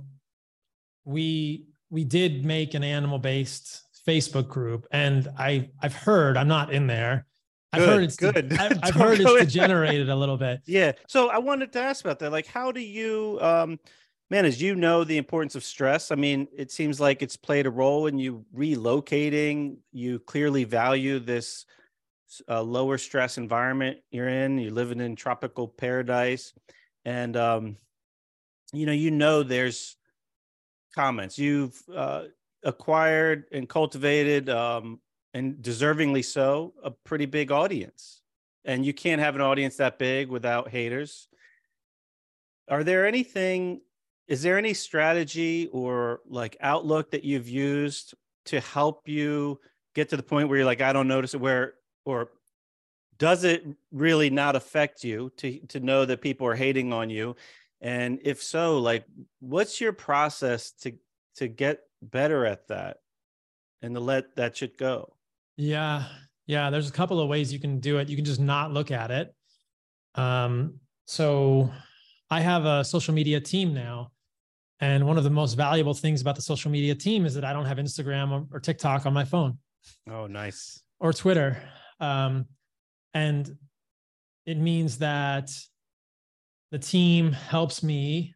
we we did make an animal based Facebook group, and I I've heard, I'm not in there. I've good, heard it's good. De- I've, I've heard it's degenerated a little bit. Yeah. So I wanted to ask about that. Like, how do you, um, man, as you know, the importance of stress? I mean, it seems like it's played a role in you relocating. You clearly value this uh, lower stress environment you're in. You're living in tropical paradise, and um, you know, you know, there's comments you've uh, acquired and cultivated. Um, And deservingly so, a pretty big audience. And you can't have an audience that big without haters. Are there anything, is there any strategy or like outlook that you've used to help you get to the point where you're like, I don't notice it, where, or does it really not affect you to to know that people are hating on you? And if so, like, what's your process to to get better at that and to let that shit go? Yeah. Yeah. There's a couple of ways you can do it. You can just not look at it. Um, so I have a social media team now. And one of the most valuable things about the social media team is that I don't have Instagram or, or TikTok on my phone. Oh, nice. Or Twitter. Um, and it means that the team helps me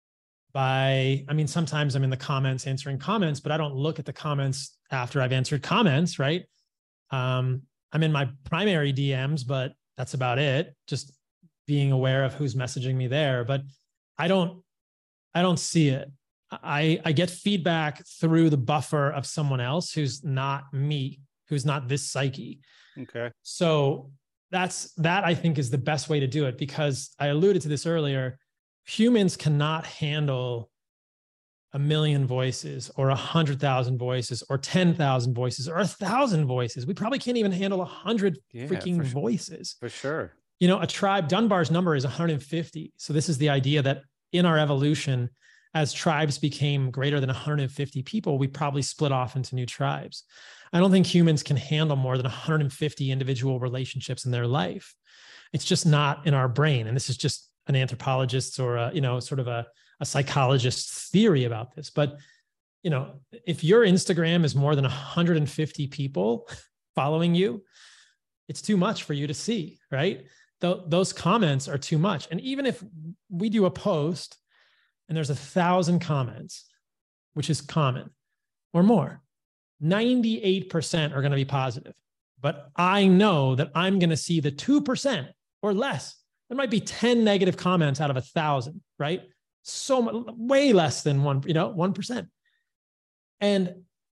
by, I mean, sometimes I'm in the comments answering comments, but I don't look at the comments after I've answered comments, right? Um, I'm in my primary D Ms, but that's about it. Just being aware of who's messaging me there. But I don't, I don't see it. I, I get feedback through the buffer of someone else who's not me, who's not this psyche. Okay. So that's, that I think is the best way to do it, because I alluded to this earlier. Humans cannot handle a million voices or a hundred thousand voices or ten thousand voices or a thousand voices. We probably can't even handle a hundred Yeah, freaking for sure. voices. For sure. You know, a tribe, Dunbar's number is one hundred fifty. So this is the idea that in our evolution, as tribes became greater than one hundred fifty people, we probably split off into new tribes. I don't think humans can handle more than one hundred fifty individual relationships in their life. It's just not in our brain. And this is just an anthropologist's or a, you know, sort of a, a psychologist's theory about this. But, you know, if your Instagram is more than one hundred fifty people following you, it's too much for you to see, right? Th- those comments are too much. And even if we do a post and there's a thousand comments, which is common, or more, ninety-eight percent are going to be positive. But I know that I'm going to see the two percent or less. There might be ten negative comments out of a thousand, right? So much, way less than one, you know, one percent. And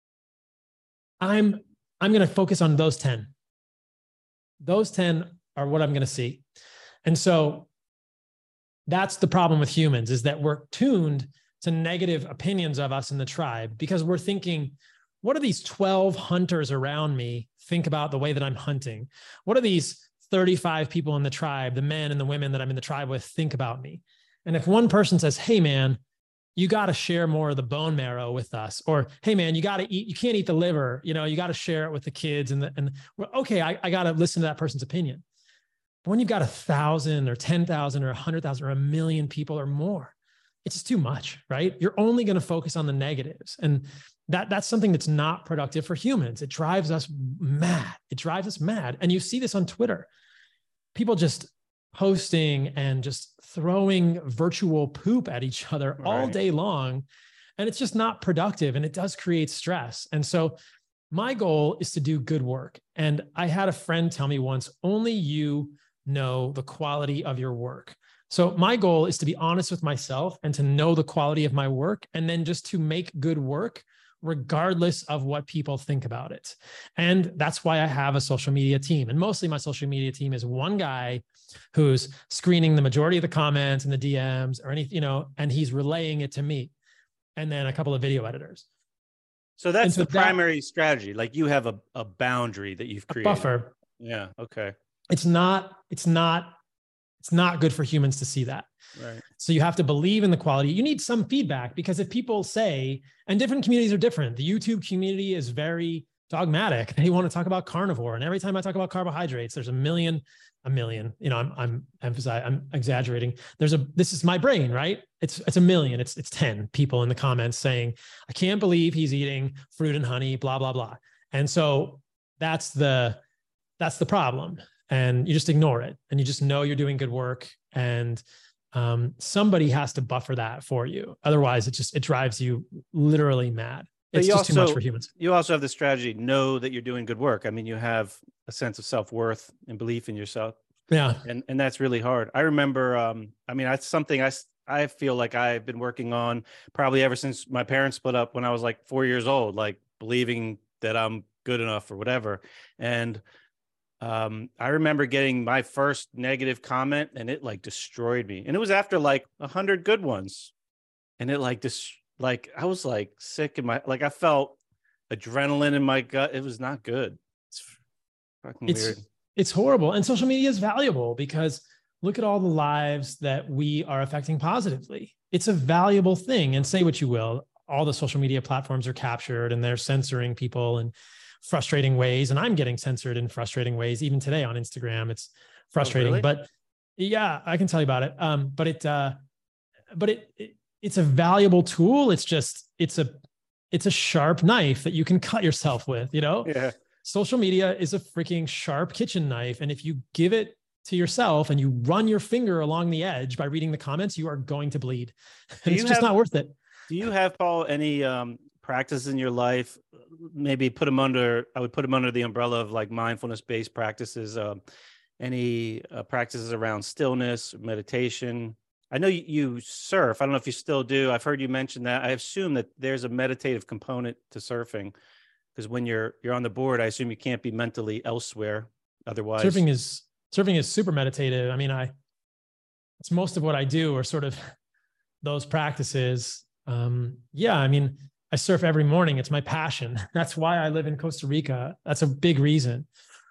I'm, I'm going to focus on those ten. Those ten are what I'm going to see. And so that's the problem with humans, is that we're tuned to negative opinions of us in the tribe because we're thinking, what do these twelve hunters around me think about the way that I'm hunting? What do these thirty-five people in the tribe, the men and the women that I'm in the tribe with, think about me? And if one person says, hey man, you got to share more of the bone marrow with us, or, hey man, you got to eat, you can't eat the liver, you know, you got to share it with the kids. And, the, and well, okay, I, I got to listen to that person's opinion. But when you've got a thousand or ten thousand or a hundred thousand or a million people or more, it's just too much, right? You're only going to focus on the negatives. And that that's something that's not productive for humans. It drives us mad. It drives us mad. And you see this on Twitter. People just posting and just throwing virtual poop at each other Right. all day long. And it's just not productive. And it does create stress. And so my goal is to do good work. And I had a friend tell me once, only you know the quality of your work. So my goal is to be honest with myself and to know the quality of my work, and then just to make good work regardless of what people think about it. And that's why I have a social media team. And mostly my social media team is one guy who's screening the majority of the comments and the D Ms or anything, you know, and he's relaying it to me. And then a couple of video editors. So that's so the that, primary strategy. Like you have a, a boundary that you've created. Buffer. Yeah. Okay. It's not, it's not, it's not good for humans to see that. Right. So you have to believe in the quality. You need some feedback, because if people say, and different communities are different. The YouTube community is very dogmatic. They want to talk about carnivore. And every time I talk about carbohydrates, there's a million, a million, you know, I'm, I'm emphasizing, I'm exaggerating. There's a, this is my brain, right? It's, it's a million. It's, it's ten people in the comments saying, I can't believe he's eating fruit and honey, blah, blah, blah. And so that's the, that's the problem. And you just ignore it, and you just know you're doing good work. And um, somebody has to buffer that for you. Otherwise, it just, it drives you literally mad. It's just also, too much for humans. You also have the strategy, know that you're doing good work. I mean, you have a sense of self-worth and belief in yourself. Yeah. And, and that's really hard. I remember, um, I mean, that's something I, I feel like I've been working on probably ever since my parents split up when I was like four years old, like believing that I'm good enough or whatever. And Um, I remember getting my first negative comment, and it like destroyed me. And it was after like a hundred good ones. And it like this, like, I was like sick in my, like, I felt adrenaline in my gut. It was not good. It's fucking It's, weird. it's horrible. And social media is valuable because look at all the lives that we are affecting positively. It's a valuable thing. And say what you will, all the social media platforms are captured and they're censoring people in frustrating ways. And I'm getting censored in frustrating ways. Even today on Instagram, it's frustrating, oh, really? But yeah, I can tell you about it. Um, but it, uh, but it, it, it's a valuable tool. It's just, it's a, it's a sharp knife that you can cut yourself with, you know? Yeah. Social media is a freaking sharp kitchen knife. And if you give it to yourself and you run your finger along the edge by reading the comments, you are going to bleed. And it's just have, not worth it. Do you have, Paul, any um, practices in your life? Maybe put them under, I would put them under the umbrella of like mindfulness-based practices. Um, any uh, practices around stillness, meditation? I know you, you surf. I don't know if you still do. I've heard you mention that. I assume that there's a meditative component to surfing because when you're you're on the board, I assume you can't be mentally elsewhere. Otherwise, surfing is surfing is super meditative. I mean, I it's most of what I do are sort of those practices. Um, yeah, I mean, I surf every morning. It's my passion. That's why I live in Costa Rica. That's a big reason.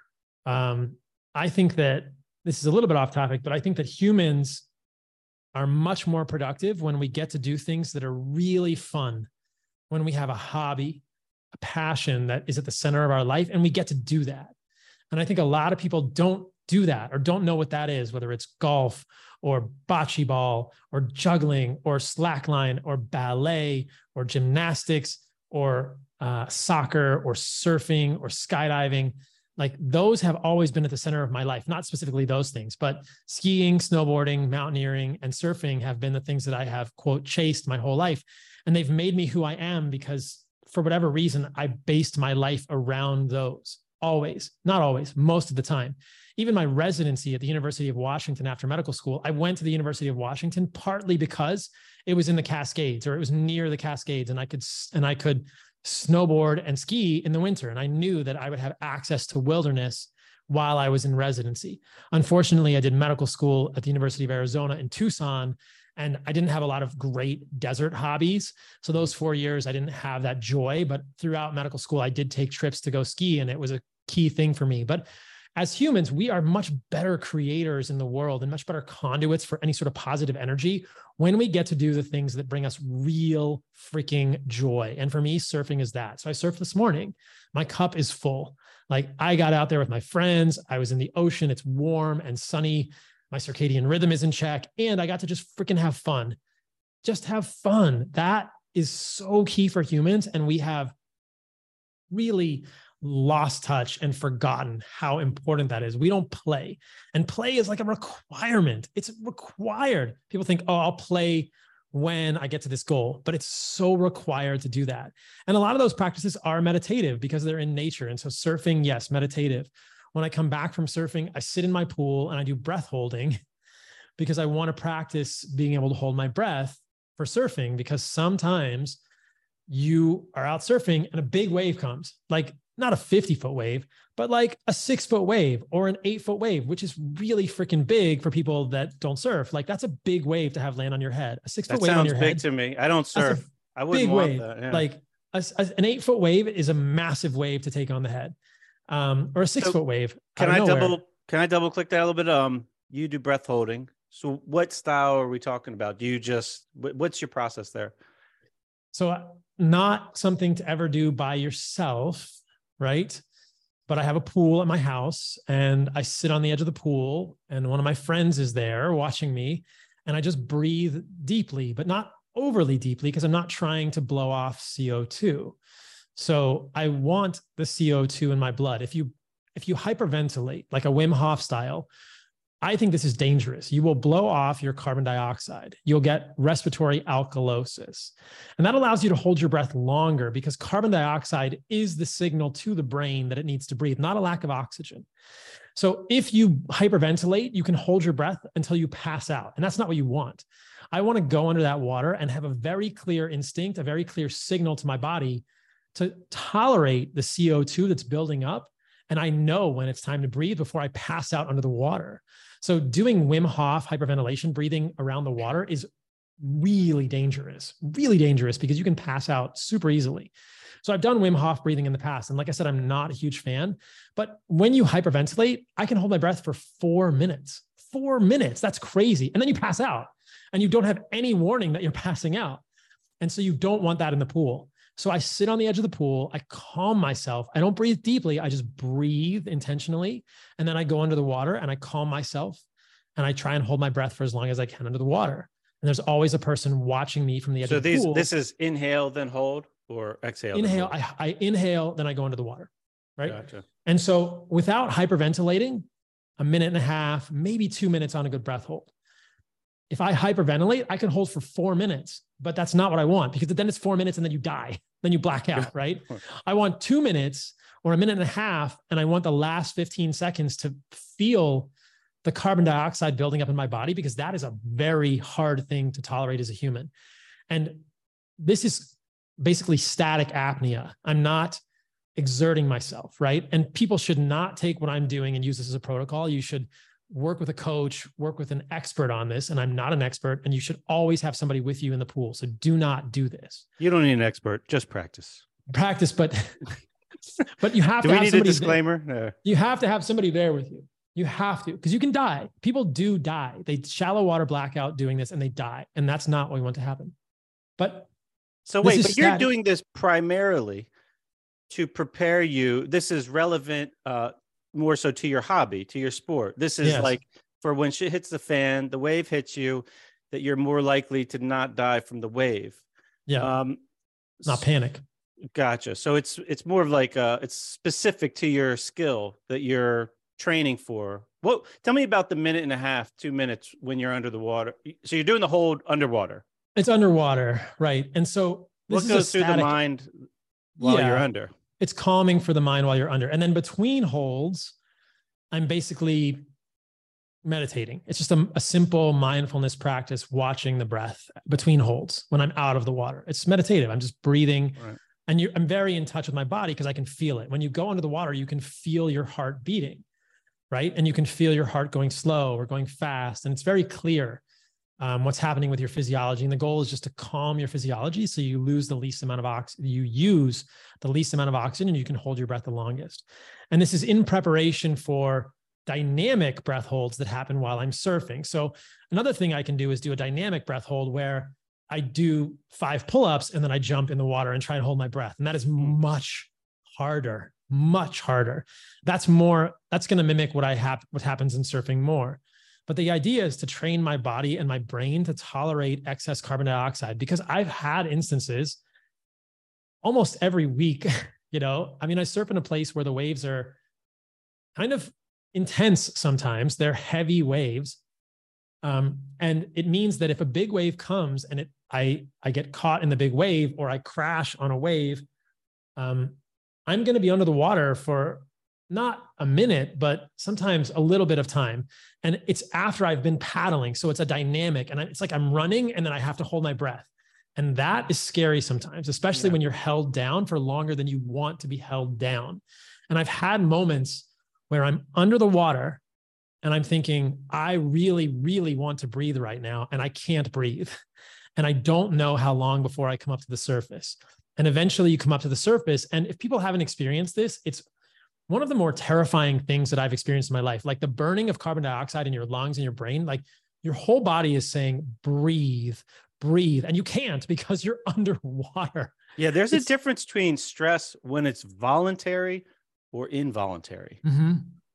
Um, I think that this is a little bit off topic, but I think that humans are much more productive when we get to do things that are really fun, when we have a hobby, a passion that is at the center of our life, and we get to do that. And I think a lot of people don't do that or don't know what that is, whether it's golf or bocce ball or juggling or slackline or ballet or gymnastics or uh, soccer or surfing or skydiving. Like those have always been at the center of my life, not specifically those things, but skiing, snowboarding, mountaineering, and surfing have been the things that I have, quote, chased my whole life. And they've made me who I am because for whatever reason, I based my life around those. Always, not always, most of the time. Even my residency at the University of Washington after medical school, I went to the University of Washington partly because it was in the Cascades or it was near the Cascades, and I could and I could snowboard and ski in the winter. And I knew that I would have access to wilderness while I was in residency. Unfortunately, I did medical school at the University of Arizona in Tucson, and I didn't have a lot of great desert hobbies. So those four years, I didn't have that joy. But throughout medical school, I did take trips to go ski, and it was a key thing for me. But as humans, we are much better creators in the world and much better conduits for any sort of positive energy when we get to do the things that bring us real freaking joy. And for me, surfing is that. So I surfed this morning. My cup is full. Like I got out there with my friends. I was in the ocean. It's warm and sunny. My circadian rhythm is in check. And I got to just freaking have fun. Just have fun. That is so key for humans. And we have really lost touch and forgotten how important that is. We don't play, and play is like a requirement. It's required. People think, oh, I'll play when I get to this goal, but it's so required to do that. And a lot of those practices are meditative because they're in nature. And so surfing, yes, meditative. When I come back from surfing, I sit in my pool and I do breath holding because I want to practice being able to hold my breath for surfing, because sometimes you are out surfing and a big wave comes, like not a fifty foot wave, but like a six foot wave or an eight foot wave, which is really freaking big for people that don't surf. Like that's a big wave to have land on your head. A six foot wave on your head. That sounds big to me. I don't surf. I wouldn't want wave. that. Yeah. Like a, a, an eight foot wave is a massive wave to take on the head, um, or a six so foot wave. Can I nowhere. double? Can I double click that a little bit? Um, you do breath holding. So what style are we talking about? Do you just? What's your process there? So not something to ever do by yourself. Right. But I have a pool at my house and I sit on the edge of the pool and one of my friends is there watching me, and I just breathe deeply, but not overly deeply because I'm not trying to blow off C O two. So I want the C O two in my blood. If you, if you hyperventilate like a Wim Hof style, I think this is dangerous. You will blow off your carbon dioxide. You'll get respiratory alkalosis. And that allows you to hold your breath longer because carbon dioxide is the signal to the brain that it needs to breathe, not a lack of oxygen. So if you hyperventilate, you can hold your breath until you pass out. And that's not what you want. I want to go under that water and have a very clear instinct, a very clear signal to my body to tolerate the C O two that's building up. And I know when it's time to breathe before I pass out under the water. So doing Wim Hof hyperventilation breathing around the water is really dangerous, really dangerous because you can pass out super easily. So I've done Wim Hof breathing in the past. And like I said, I'm not a huge fan, but when you hyperventilate, I can hold my breath for four minutes, four minutes. That's crazy. And then you pass out and you don't have any warning that you're passing out. And so you don't want that in the pool. So I sit on the edge of the pool. I calm myself. I don't breathe deeply. I just breathe intentionally. And then I go under the water and I calm myself and I try and hold my breath for as long as I can under the water. And there's always a person watching me from the edge so of the these, pool. So this is inhale, then hold, or exhale? Inhale. I, I inhale, then I go into the water. Right. Gotcha. And so without hyperventilating, a minute and a half, maybe two minutes on a good breath hold. If I hyperventilate, I can hold for four minutes, but that's not what I want, because then it's four minutes and then you die. Then you black out, right? I want two minutes or a minute and a half. And I want the last fifteen seconds to feel the carbon dioxide building up in my body, because that is a very hard thing to tolerate as a human. And this is basically static apnea. I'm not exerting myself, right? And people should not take what I'm doing and use this as a protocol. You should work with a coach, work with an expert on this. And I'm not an expert. And you should always have somebody with you in the pool. So do not do this. You don't need an expert, just practice. Practice, but but you have do to we have need somebody a disclaimer? No. You have to have somebody there with you. You have to, because you can die. People do die. They shallow water blackout doing this and they die. And that's not what we want to happen. But so wait, but you're doing this primarily to prepare you. This is relevant uh, more so to your hobby, to your sport. This is yes. like for when shit hits the fan, the wave hits you, that you're more likely to not die from the wave. Yeah. Um, not panic. Gotcha. So it's, it's more of like, uh, it's specific to your skill that you're training for. Well, tell me about the minute and a half, two minutes when you're under the water. So you're doing the hold underwater. It's underwater. Right. And so this what goes through the mind while yeah, you're under? It's calming for the mind while you're under. And then between holds, I'm basically meditating. It's just a, a simple mindfulness practice, watching the breath between holds when I'm out of the water. It's meditative. I'm just breathing. Right. And you, I'm very in touch with my body because I can feel it. When you go under the water, you can feel your heart beating, right? And you can feel your heart going slow or going fast. And it's very clear um, what's happening with your physiology. And the goal is just to calm your physiology so you lose the least amount of oxygen, you use the least amount of oxygen, and you can hold your breath the longest. And this is in preparation for dynamic breath holds that happen while I'm surfing. So another thing I can do is do a dynamic breath hold where I do five pull-ups and then I jump in the water and try and hold my breath. And that is much harder, much harder. That's more, that's going to mimic what I have, what happens in surfing more. But the idea is to train my body and my brain to tolerate excess carbon dioxide, because I've had instances almost every week, you know, I mean, I surf in a place where the waves are kind of intense sometimes. They're heavy waves. Um, and it means that if a big wave comes and it, I, I get caught in the big wave or I crash on a wave, um, I'm going to be under the water for not a minute, but sometimes a little bit of time. And it's after I've been paddling. So it's a dynamic, and it's like I'm running and then I have to hold my breath. And that is scary sometimes, especially yeah. when you're held down for longer than you want to be held down. And I've had moments where I'm under the water and I'm thinking, I really, really want to breathe right now. And I can't breathe. And I don't know how long before I come up to the surface. And eventually you come up to the surface. And if people haven't experienced this, it's one of the more terrifying things that I've experienced in my life. Like the burning of carbon dioxide in your lungs and your brain, like your whole body is saying, breathe, breathe. And you can't because you're underwater. Yeah, there's it's, a difference between stress when it's voluntary or involuntary. Mm-hmm.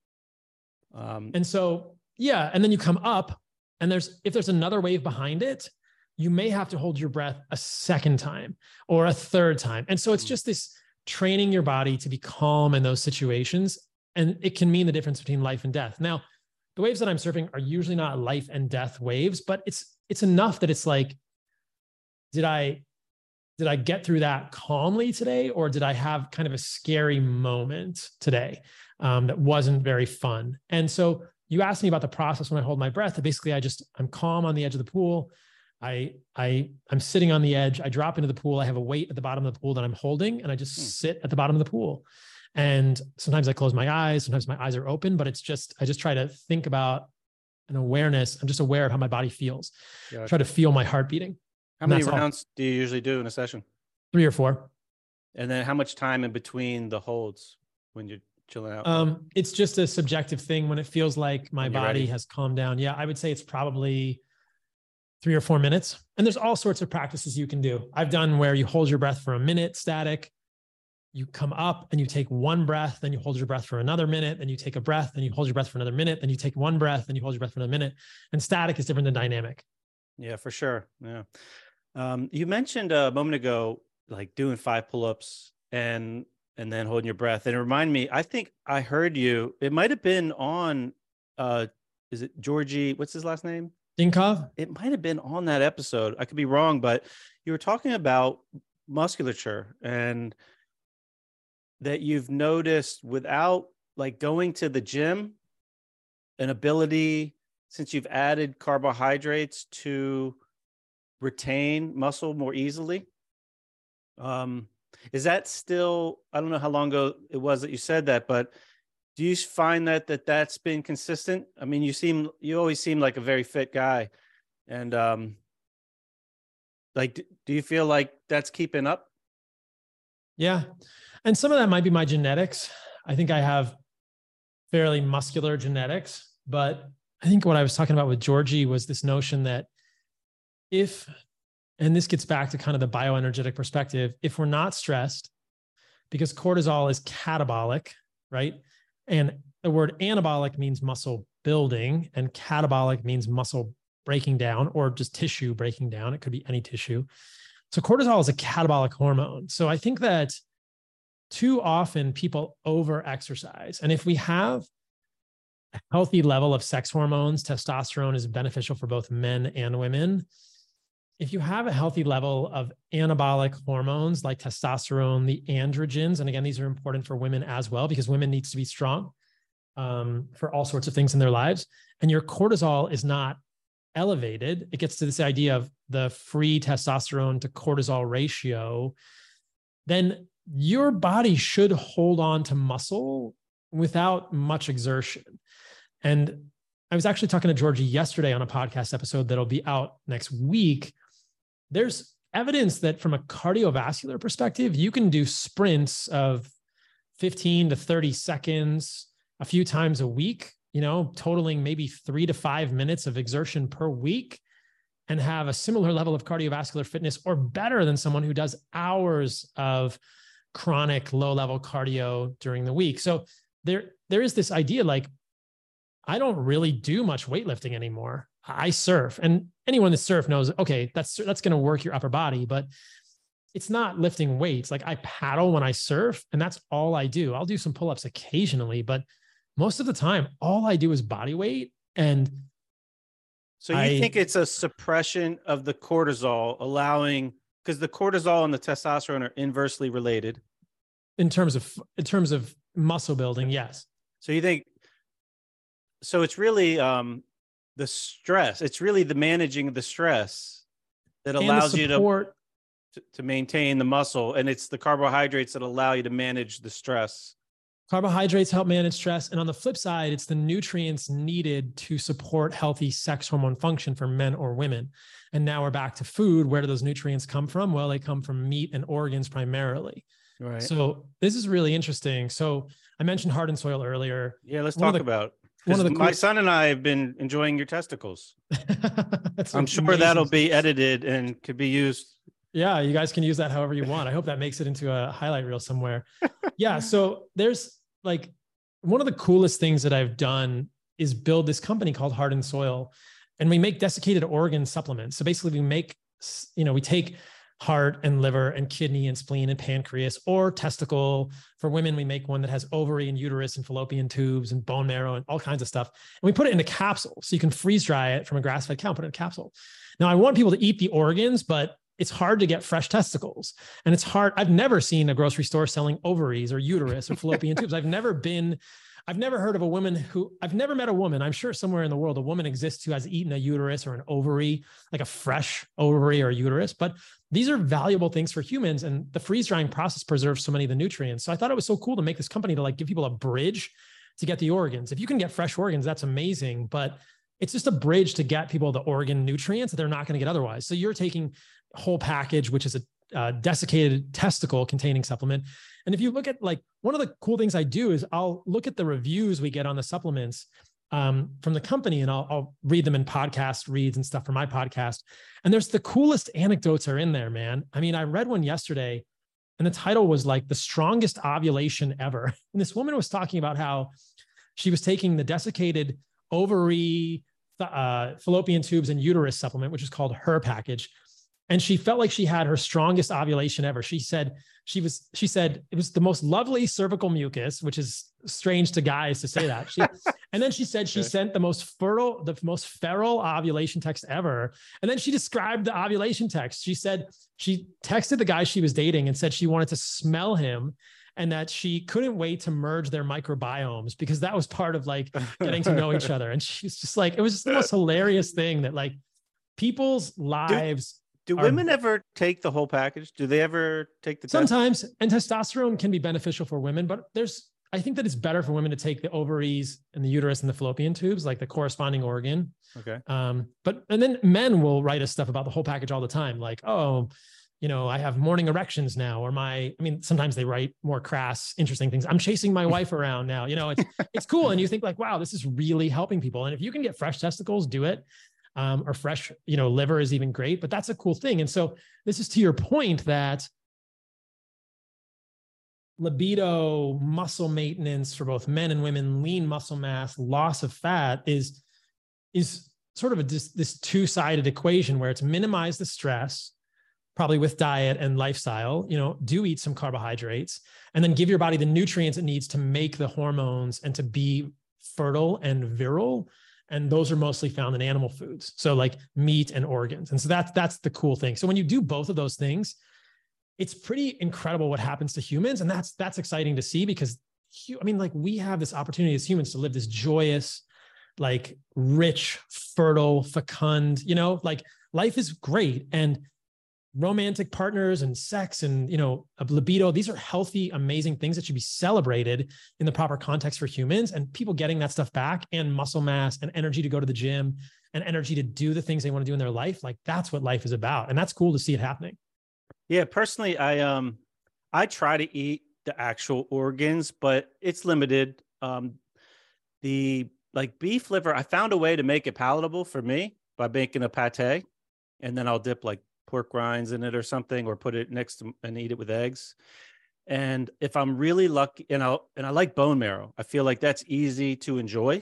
Um, and so, yeah. And then you come up and there's, if there's another wave behind it, you may have to hold your breath a second time or a third time. And so it's just this training your body to be calm in those situations. And it can mean the difference between life and death. Now, the waves that I'm surfing are usually not life and death waves, but it's, it's enough that it's like, did I, did I get through that calmly today? Or did I have kind of a scary moment today um, that wasn't very fun? And so you asked me about the process when I hold my breath. Basically, I just, I'm calm on the edge of the pool. I, I, I'm sitting on the edge. I drop into the pool. I have a weight at the bottom of the pool that I'm holding, and I just hmm. sit at the bottom of the pool. And sometimes I close my eyes. Sometimes my eyes are open, but it's just, I just try to think about an awareness. I'm just aware of how my body feels. Gotcha. Try to feel my heart beating. How many rounds all. do you usually do in a session? Three or four. And then how much time in between the holds when you're chilling out? Um, it's just a subjective thing when it feels like my body ready. has calmed down. Yeah, I would say it's probably three or four minutes. And there's all sorts of practices you can do. I've done where you hold your breath for a minute, static. You come up and you take one breath, then you hold your breath for another minute, then you take a breath, then you hold your breath for another minute, then you take one breath, then you hold your breath for another minute. And static is different than dynamic. Yeah, for sure. Yeah. Um, you mentioned a moment ago, like doing five pull-ups and and then holding your breath. And it reminded me, I think I heard you, it might have been on, uh, is it Georgie, what's his last name? Dinkov? It might have been on that episode. I could be wrong, but you were talking about musculature and that you've noticed without like going to the gym, an ability, since you've added carbohydrates, to retain muscle more easily. Um, is that still, I don't know how long ago it was that you said that, but do you find that, that that's been consistent? I mean, you seem, you always seem like a very fit guy. And um, like, do you feel like that's keeping up? Yeah. And some of that might be my genetics. I think I have fairly muscular genetics, but I think what I was talking about with Georgie was this notion that if, and this gets back to kind of the bioenergetic perspective, if we're not stressed, because cortisol is catabolic, right? And the word anabolic means muscle building and catabolic means muscle breaking down or just tissue breaking down. It could be any tissue. So cortisol is a catabolic hormone. So I think that too often people over-exercise. And if we have a healthy level of sex hormones, testosterone is beneficial for both men and women. If you have a healthy level of anabolic hormones like testosterone, the androgens, and again, these are important for women as well because women need to be strong um, for all sorts of things in their lives. And your cortisol is not elevated. It gets to this idea of the free testosterone to cortisol ratio. Then your body should hold on to muscle without much exertion. And I was actually talking to Georgie yesterday on a podcast episode that'll be out next week. There's evidence that from a cardiovascular perspective, you can do sprints of fifteen to thirty seconds a few times a week, you know, totaling maybe three to five minutes of exertion per week and have a similar level of cardiovascular fitness or better than someone who does hours of chronic low-level cardio during the week. So there, there is this idea like, I don't really do much weightlifting anymore. I surf, and anyone that surf knows, okay, that's, that's going to work your upper body, but it's not lifting weights. Like I paddle when I surf and that's all I do. I'll do some pull-ups occasionally, but most of the time, all I do is body weight. And so you I, think it's a suppression of the cortisol, allowing, because the cortisol and the testosterone are inversely related. In terms of, in terms of muscle building, yes. So you think, so it's really um, the stress. It's really the managing of the stress that allows you to, to, to maintain the muscle. And it's the carbohydrates that allow you to manage the stress. Carbohydrates help manage stress. And on the flip side, it's the nutrients needed to support healthy sex hormone function for men or women. And now we're back to food. Where do those nutrients come from? Well, they come from meat and organs primarily. Right. So this is really interesting. So I mentioned Heart and Soil earlier. Yeah, let's talk the, about one of the my cool... son and I have been enjoying your testicles. I'm sure that'll be edited and could be used. Yeah, you guys can use that however you want. I hope that makes it into a highlight reel somewhere. Yeah, so there's like one of the coolest things that I've done is build this company called Heart and Soil, and we make desiccated organ supplements. So basically we make, you know, we take heart and liver and kidney and spleen and pancreas or testicle. For women, we make one that has ovary and uterus and fallopian tubes and bone marrow and all kinds of stuff. And we put it in a capsule. So you can freeze dry it from a grass-fed cow, put it in a capsule. Now I want people to eat the organs, but it's hard to get fresh testicles. And it's hard. I've never seen a grocery store selling ovaries or uterus or fallopian tubes. I've never been, I've never heard of a woman who, I've never met a woman, I'm sure somewhere in the world, a woman exists who has eaten a uterus or an ovary, like a fresh ovary or uterus. But these are valuable things for humans. And the freeze drying process preserves so many of the nutrients. So I thought it was so cool to make this company to like give people a bridge to get the organs. If you can get fresh organs, that's amazing. But it's just a bridge to get people the organ nutrients that they're not going to get otherwise. So you're taking whole package, which is a uh, desiccated testicle containing supplement. And if you look at like, one of the cool things I do is I'll look at the reviews we get on the supplements um, from the company, and I'll, I'll read them in podcast reads and stuff for my podcast. And there's the coolest anecdotes are in there, man. I mean, I read one yesterday and the title was like the strongest ovulation ever. And this woman was talking about how she was taking the desiccated ovary, uh, fallopian tubes and uterus supplement, which is called Her Package. And she felt like she had her strongest ovulation ever. She said she was, she said it was the most lovely cervical mucus, which is strange to guys to say that. She, and then she said she okay. sent the most fertile, the most feral ovulation text ever. And then she described the ovulation text. She said she texted the guy she was dating and said she wanted to smell him, and that she couldn't wait to merge their microbiomes because that was part of like getting to know each other. And she's just like, it was just the most hilarious thing that like people's lives. Do, do are, women ever take the whole package? Do they ever take the sometimes? Test? And testosterone can be beneficial for women, but there's, I think that it's better for women to take the ovaries and the uterus and the fallopian tubes, like the corresponding organ. Okay. Um, but, and then men will write us stuff about the whole package all the time. Like, oh, you know, I have morning erections now, or my, I mean, sometimes they write more crass, interesting things. I'm chasing my wife around now, you know, it's, it's cool. And you think like, wow, this is really helping people. And if you can get fresh testicles, do it. Um, or fresh, you know, liver is even great, but that's a cool thing. And so this is to your point that libido, muscle maintenance for both men and women, lean muscle mass, loss of fat is, is sort of a, this, this two-sided equation where it's minimize the stress, probably with diet and lifestyle, you know, do eat some carbohydrates, and then give your body the nutrients it needs to make the hormones and to be fertile and virile. And those are mostly found in animal foods. So like meat and organs. And so that's, that's the cool thing. So when you do both of those things, it's pretty incredible what happens to humans. And that's, that's exciting to see because, I mean, like we have this opportunity as humans to live this joyous, like rich, fertile, fecund, you know, like life is great. And romantic partners and sex and, you know, a libido, these are healthy, amazing things that should be celebrated in the proper context for humans, and people getting that stuff back, and muscle mass and energy to go to the gym and energy to do the things they want to do in their life. Like that's what life is about. And that's cool to see it happening. Yeah. Personally, I, um, I try to eat the actual organs, but it's limited. Um, the like beef liver, I found a way to make it palatable for me by making a pate, and then I'll dip like pork rinds in it or something, or put it next to and eat it with eggs. And if I'm really lucky, and I and I like bone marrow, I feel like that's easy to enjoy.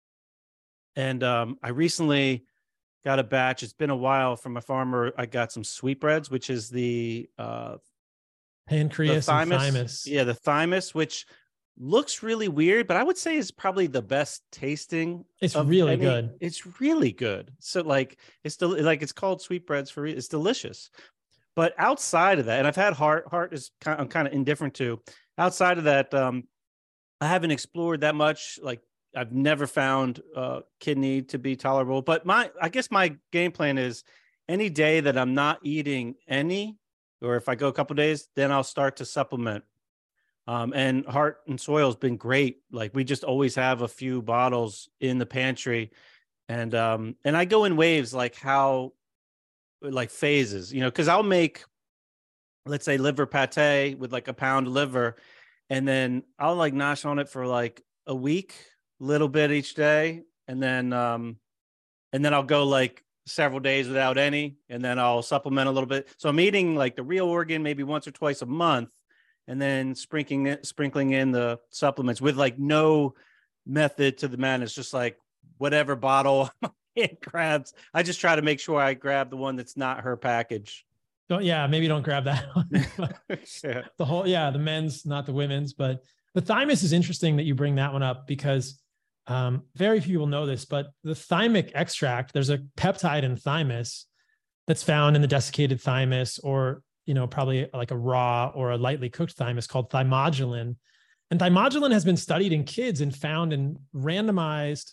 And um, I recently got a batch. It's been a while from a farmer. I got some sweetbreads, which is the uh, pancreas the thymus. and thymus. Yeah, the thymus, which looks really weird, but I would say is probably the best tasting. It's really any, good. It's really good. So like it's still like it's called sweetbreads for it's delicious. But outside of that, and I've had heart. Heart is kind of, I'm kind of indifferent to. Outside of that, um, I haven't explored that much. Like I've never found uh, kidney to be tolerable. But my, I guess my game plan is any day that I'm not eating any, or if I go a couple of days, then I'll start to supplement. Um, and Heart and Soil has been great. Like we just always have a few bottles in the pantry, and um, and I go in waves, like how, like phases, you know, because I'll make, let's say, liver pate with like a pound of liver, and then I'll like nosh on it for like a week, little bit each day, and then um, and then I'll go like several days without any, and then I'll supplement a little bit. So I'm eating like the real organ maybe once or twice a month, and then sprinkling it, sprinkling in the supplements with like no method to the madness, just like whatever bottle it grabs. I just try to make sure I grab the one that's not Her Package. Don't, yeah, maybe don't grab that one. Yeah. The whole, yeah, the men's, not the women's, but the thymus is interesting that you bring that one up because um, very few people know this, but the thymic extract, there's a peptide in thymus that's found in the desiccated thymus, or you know, probably like a raw or a lightly cooked thymus, called thymogulin. And thymogulin has been studied in kids and found in randomized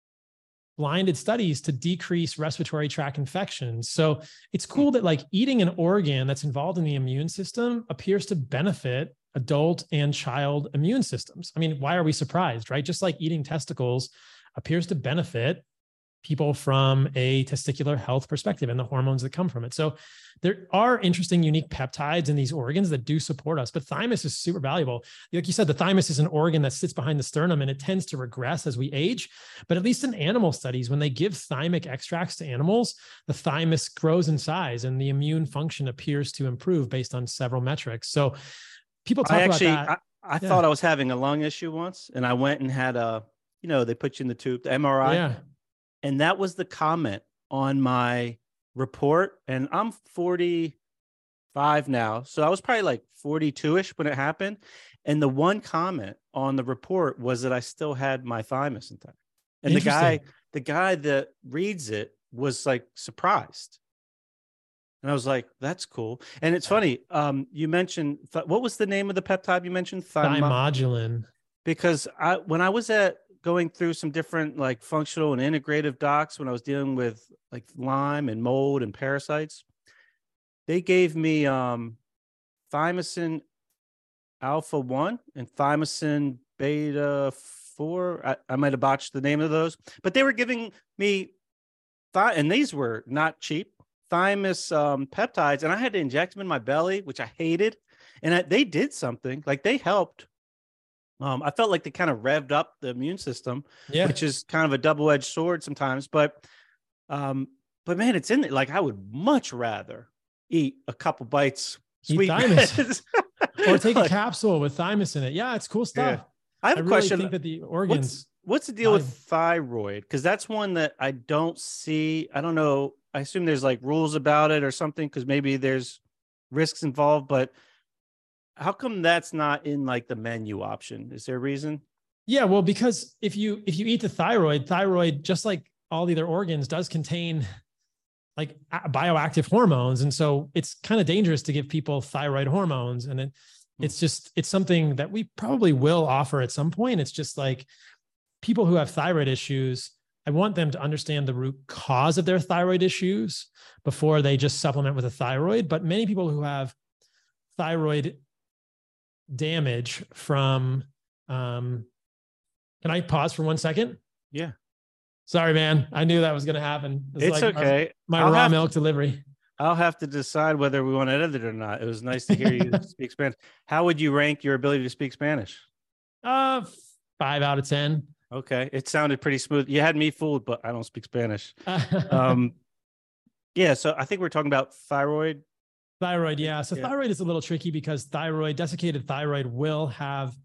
blinded studies to decrease respiratory tract infections. So it's cool that like eating an organ that's involved in the immune system appears to benefit adult and child immune systems. I mean, why are we surprised, right? Just like eating testicles appears to benefit people from a testicular health perspective and the hormones that come from it. So there are interesting, unique peptides in these organs that do support us, but thymus is super valuable. Like you said, the thymus is an organ that sits behind the sternum and it tends to regress as we age. But at least in animal studies, when they give thymic extracts to animals, the thymus grows in size and the immune function appears to improve based on several metrics. So people talk I actually, about that. I, I Yeah. thought I was having a lung issue once, and I went and had a, you know, they put you in the tube, the M R I. Yeah. And that was the comment on my report. And I'm forty-five now. So I was probably like forty-two-ish when it happened. And the one comment on the report was that I still had my thymus intact. And the guy, the guy that reads it was like surprised. And I was like, that's cool. And it's funny. Um, you mentioned, what was the name of the peptide you mentioned? Thymo- Thymodulin. Because I, when I was at going through some different like functional and integrative docs, when I was dealing with like Lyme and mold and parasites, they gave me um, thymosin alpha one and thymosin beta four. I, I might have botched the name of those, but they were giving me, th- and these were not cheap, thymus um, peptides. And I had to inject them in my belly, which I hated. And I, they did something, like they helped. Um, I felt like they kind of revved up the immune system, Yeah. which is kind of a double-edged sword sometimes. But, um, but man, it's in it. Like I would much rather eat a couple bites Eat sweet thymus. Or take like, a capsule with thymus in it. Yeah, it's cool stuff. Yeah. I have I a really question. think that the organs. What's, what's the deal with thyroid? Because that's one that I don't see. I don't know. I assume there's like rules about it or something, because maybe there's risks involved, but how come that's not in like the menu option? Is there a reason? Yeah, well, because if you if you eat the thyroid, thyroid, just like all the other organs, does contain like bioactive hormones. And so it's kind of dangerous to give people thyroid hormones. And it, it's just, it's something that we probably will offer at some point. It's just like people who have thyroid issues, I want them to understand the root cause of their thyroid issues before they just supplement with a thyroid. But many people who have thyroid damage from, um, can I pause for one second? Yeah. Sorry, man. I knew that was going to happen. It was It's like okay. My, I'll my raw have milk to- delivery. I'll have to decide whether we want to edit it or not. It was nice to hear you speak Spanish. How would you rank your ability to speak Spanish? Uh, five out of ten. Okay. It sounded pretty smooth. You had me fooled, but I don't speak Spanish. Um, yeah. So I think we're talking about thyroid. Thyroid, yeah. So Yeah. thyroid is a little tricky because thyroid, desiccated thyroid will have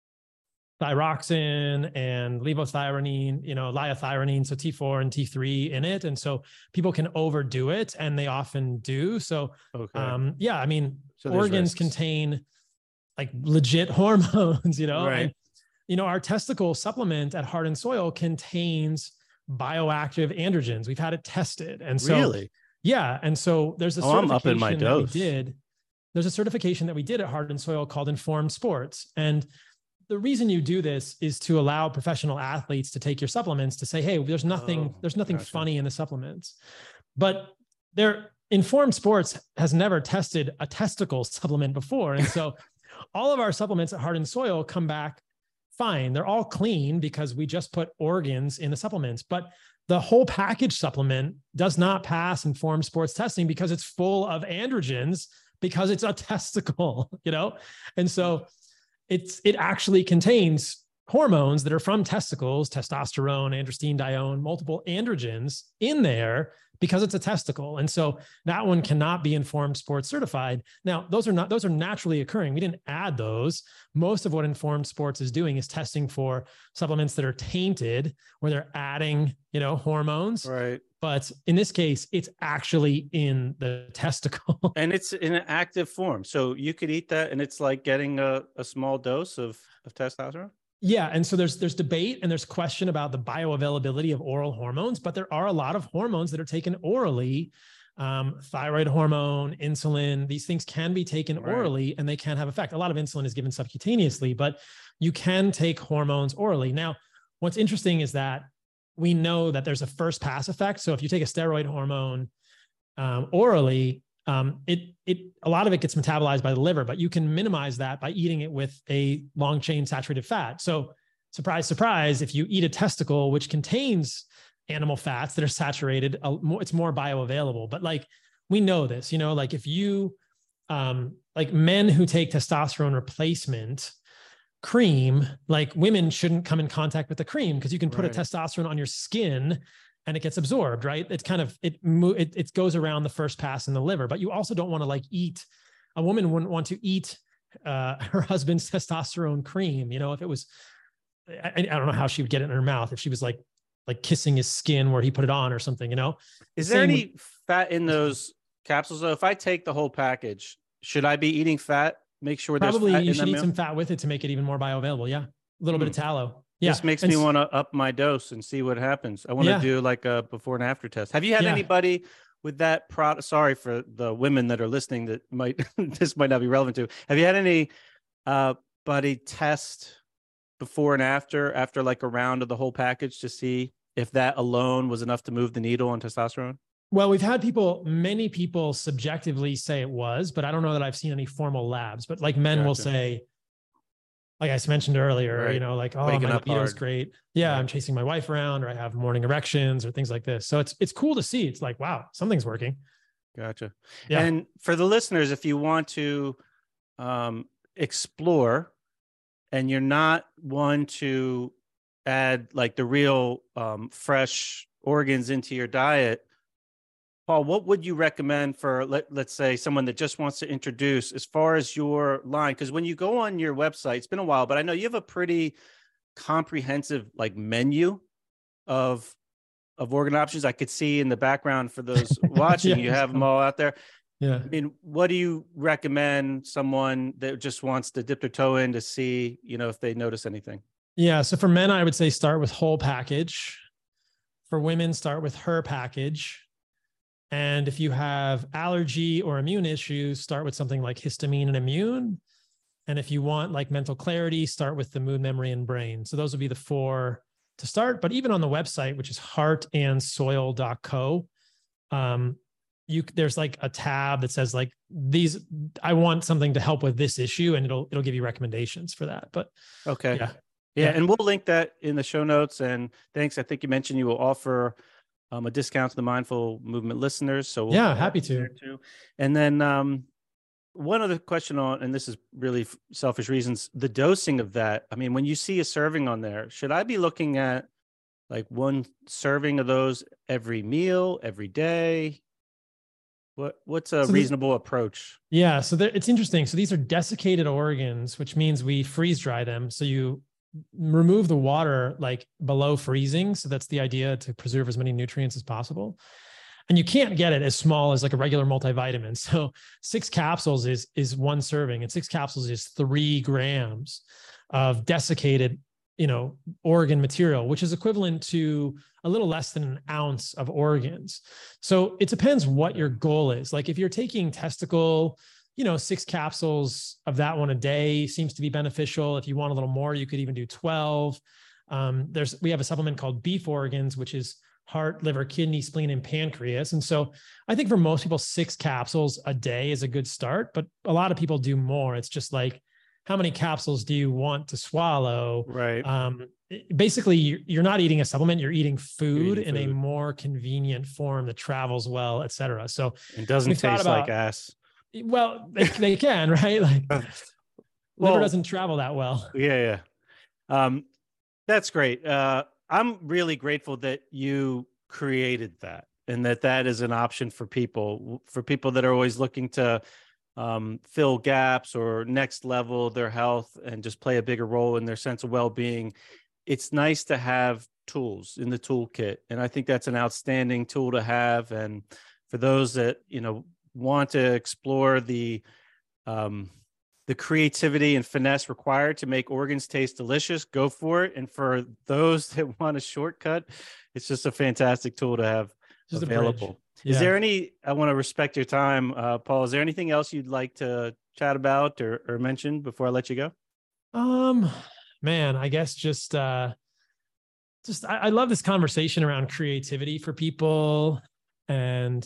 thyroxine and levothyronine, you know, liothyronine, so T four and T three in it. And so people can overdo it, and they often do. So, Okay. um, yeah, I mean, So there's organs risks. contain like legit hormones, you know, Right. and, you know, our testicle supplement at Heart and Soil contains bioactive androgens. We've had it tested. And so, Really? yeah. And so there's a Oh, I'm up in certification my that we dose. did. There's a certification that we did at Heart and Soil called Informed Sports. And the reason you do this is to allow professional athletes to take your supplements to say, hey, there's nothing, Oh, there's nothing gotcha. funny in the supplements. But their Informed Sports has never tested a testicle supplement before. And so all of our supplements at Heart and Soil come back fine. They're all clean because we just put organs in the supplements. But the whole package supplement does not pass Informed Sports testing because it's full of androgens, because it's a testicle, you know? And so it's, it actually contains hormones that are from testicles, testosterone, androstenedione, multiple androgens in there because it's a testicle. And so that one cannot be Informed Sports certified. Now, those are not, those are naturally occurring. We didn't add those. Most of what Informed Sports is doing is testing for supplements that are tainted, where they're adding, you know, hormones. Right. But in this case, it's actually in the testicle. And it's in an active form. So you could eat that and it's like getting a, a small dose of, of testosterone. Yeah. And so there's, there's debate and there's question about the bioavailability of oral hormones, but there are a lot of hormones that are taken orally. Um, thyroid hormone, insulin, these things can be taken Right. orally and they can have effect. A lot of insulin is given subcutaneously, but you can take hormones orally. Now, what's interesting is that we know that there's a first pass effect. So if you take a steroid hormone um, orally, um, it, it, a lot of it gets metabolized by the liver, but you can minimize that by eating it with a long chain saturated fat. So surprise, surprise, if you eat a testicle, which contains animal fats that are saturated. Uh, more, it's more bioavailable, but like, we know this, you know, like if you, um, like men who take testosterone replacement cream, like women shouldn't come in contact with the cream because you can put right. a testosterone on your skin and it gets absorbed, right? It's kind of, it, it, it goes around the first pass in the liver, but you also don't want to like eat, a woman wouldn't want to eat uh, her husband's testosterone cream. You know, if it was, I, I don't know how she would get it in her mouth. If she was like, like kissing his skin where he put it on or something, you know? Is there any with, fat in those capsules? So if I take the whole package, should I be eating fat? Make sure there's probably fat you in should eat meal? some fat with it to make it even more bioavailable. Yeah. A little hmm. bit of tallow. Yeah. This makes and me want to up my dose and see what happens. I want to yeah. do like a before and after test. Have you had yeah. anybody with that product? Sorry for the women that are listening that might, this might not be relevant to. Have you had any uh, buddy test before and after, after like a round of the whole package to see if that alone was enough to move the needle on testosterone? Well, we've had people, many people subjectively say it was, but I don't know that I've seen any formal labs, but like men gotcha. will say, like I mentioned earlier, right. you know, like, oh, Waking my libido's great. Yeah, right. I'm chasing my wife around, or I have morning erections or things like this. So it's, it's cool to see. It's like, wow, something's working. Gotcha. Yeah. And for the listeners, if you want to um, explore and you're not one to add like the real um, fresh organs into your diet, Paul, what would you recommend for, let, let's say, someone that just wants to introduce as far as your line? Because when you go on your website, it's been a while, but I know you have a pretty comprehensive like menu of of organ options. I could see in the background for those watching, yeah, you have them all out there. Yeah. I mean, what do you recommend someone that just wants to dip their toe in to see, you know, if they notice anything? Yeah. So for men, I would say start with whole package. For women, start with her package. And if you have allergy or immune issues, start with something like histamine and immune. And if you want like mental clarity, start with the mood, memory, and brain. So those would be the four to start. But even on the website, which is heart and soil dot co, um, you there's like a tab that says like these, I want something to help with this issue, and it'll it'll give you recommendations for that. But okay. Yeah. Yeah. yeah. And we'll link that in the show notes. And thanks. I think you mentioned you will offer Um, a discount to the Mindful Movement listeners. So we'll yeah, happy to. Too. And then um, one other question on, and this is really f- selfish reasons, the dosing of that. I mean, when you see a serving on there, should I be looking at like one serving of those every meal, every day? What What's a so reasonable the, approach? Yeah, so there, it's interesting. So these are desiccated organs, which means we freeze dry them. So you remove the water like below freezing. So that's the idea, to preserve as many nutrients as possible. And you can't get it as small as like a regular multivitamin. So six capsules is, is one serving, and six capsules is three grams of desiccated, you know, organ material, which is equivalent to a little less than an ounce of organs. So it depends what your goal is. Like if you're taking testicle, you know, six capsules of that one a day seems to be beneficial. If you want a little more, you could even do twelve. Um, there's, we have a supplement called beef organs, which is heart, liver, kidney, spleen, and pancreas. And so I think for most people, six capsules a day is a good start, but a lot of people do more. It's just like, how many capsules do you want to swallow? Right. Um, basically, you're not eating a supplement, you're eating food eating in food. a more convenient form that travels well, et cetera. So it doesn't taste about, like ass. Well, they, they can, right? Like well, liver doesn't travel that well. Yeah, yeah. Um, that's great. Uh, I'm really grateful that you created that, and that that is an option for people, for people that are always looking to um, fill gaps or next level their health and just play a bigger role in their sense of well-being. It's nice to have tools in the toolkit, and I think that's an outstanding tool to have. And for those that, you know, want to explore the um, the creativity and finesse required to make organs taste delicious, go for it. And for those that want a shortcut, it's just a fantastic tool to have just available. Yeah. Is there any, I want to respect your time, uh, Paul, is there anything else you'd like to chat about or, or mention before I let you go? Um, man, I guess just, uh, just, I, I love this conversation around creativity for people and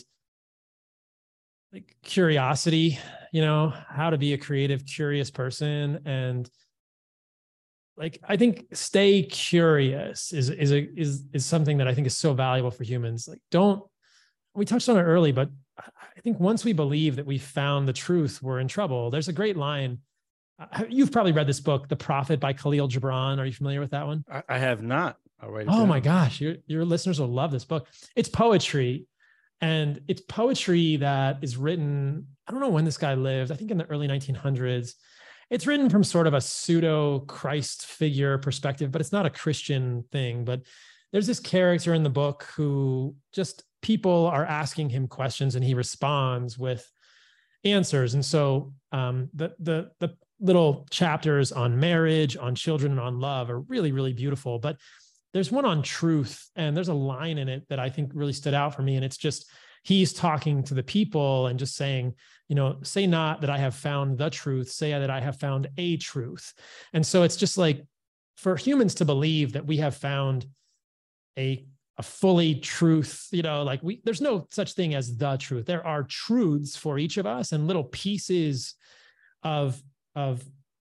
like curiosity, you know, how to be a creative, curious person. And like, I think stay curious is, is, a, is, is something that I think is so valuable for humans. Like, don't, we touched on it early, but I think once we believe that we found the truth, we're in trouble. There's a great line. Uh, you've probably read this book, The Prophet by Khalil Gibran. Are you familiar with that one? I, I have not. I'll write it Oh down. my gosh. Your, your listeners will love this book. It's poetry, and it's poetry that is written. I don't know when this guy lived. I think in the early nineteen hundreds. It's written from sort of a pseudo Christ figure perspective, but it's not a Christian thing. But there's this character in the book who just people are asking him questions and he responds with answers. And so um, the, the, the little chapters on marriage, on children, and on love are really, really beautiful. But there's one on truth, and there's a line in it that I think really stood out for me. And it's just, he's talking to the people and just saying, you know, say not that I have found the truth, say that I have found a truth. And so it's just like, for humans to believe that we have found a, a fully truth, you know, like we, there's no such thing as the truth. There are truths for each of us and little pieces of, of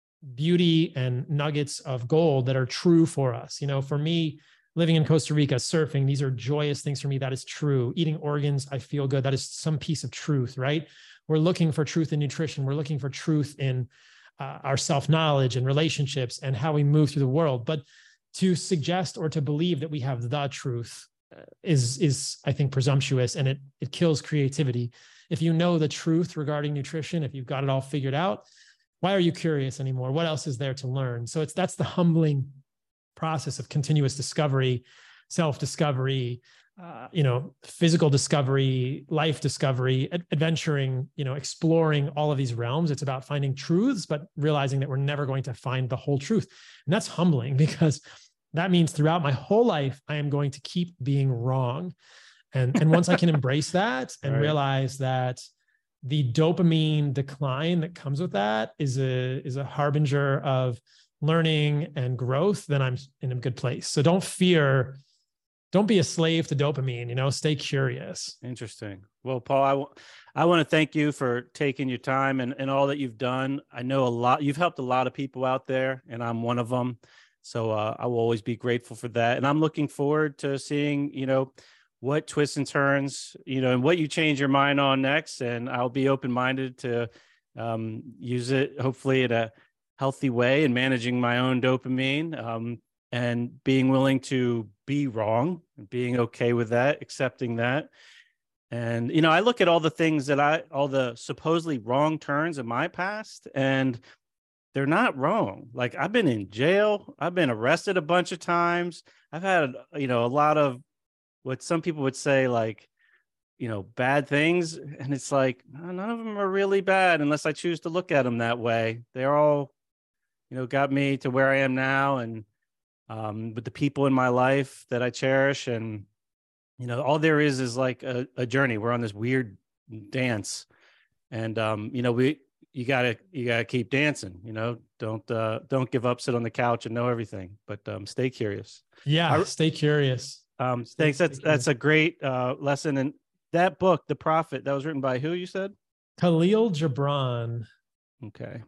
beauty and nuggets of gold that are true for us. You know, for me, living in Costa Rica, surfing, these are joyous things for me. That is true. Eating organs, I feel good. That is some piece of truth, right? We're looking for truth in nutrition. We're looking for truth in uh, our self-knowledge and relationships and how we move through the world. But to suggest or to believe that we have the truth is, is I think, presumptuous, and it, it kills creativity. If you know the truth regarding nutrition, if you've got it all figured out, why are you curious anymore? What else is there to learn? So it's, that's the humbling process of continuous discovery, self-discovery, uh, you know, physical discovery, life discovery, ad- adventuring, you know, exploring all of these realms. It's about finding truths, but realizing that we're never going to find the whole truth. And that's humbling, because that means throughout my whole life, I am going to keep being wrong. And, and once I can embrace that and right. realize that the dopamine decline that comes with that is a, is a harbinger of learning and growth, then I'm in a good place. So don't fear, don't be a slave to dopamine, you know, stay curious. Interesting. Well, Paul, I, w- I want to thank you for taking your time and, and all that you've done. I know a lot, you've helped a lot of people out there, and I'm one of them. So uh, I will always be grateful for that. And I'm looking forward to seeing, you know, what twists and turns, you know, and what you change your mind on next. And I'll be open-minded to um, use it, hopefully in a healthy way, and managing my own dopamine, um, and being willing to be wrong and being okay with that, accepting that. And, you know, I look at all the things that I, all the supposedly wrong turns in my past, and they're not wrong. Like, I've been in jail. I've been arrested a bunch of times. I've had, you know, a lot of what some people would say, like, you know, bad things. And it's like, none of them are really bad unless I choose to look at them that way. They're all, you know, got me to where I am now, and um, with the people in my life that I cherish. And, you know, all there is is like a, a journey. We're on this weird dance, and, um, you know, we, you gotta, you gotta keep dancing, you know, don't, uh, don't give up, sit on the couch and know everything, but um, stay curious. Yeah. I, stay curious. Um, stay, thanks. That's, that's a great uh, lesson. And that book, The Prophet, that was written by who, you said? Khalil Gibran. Okay.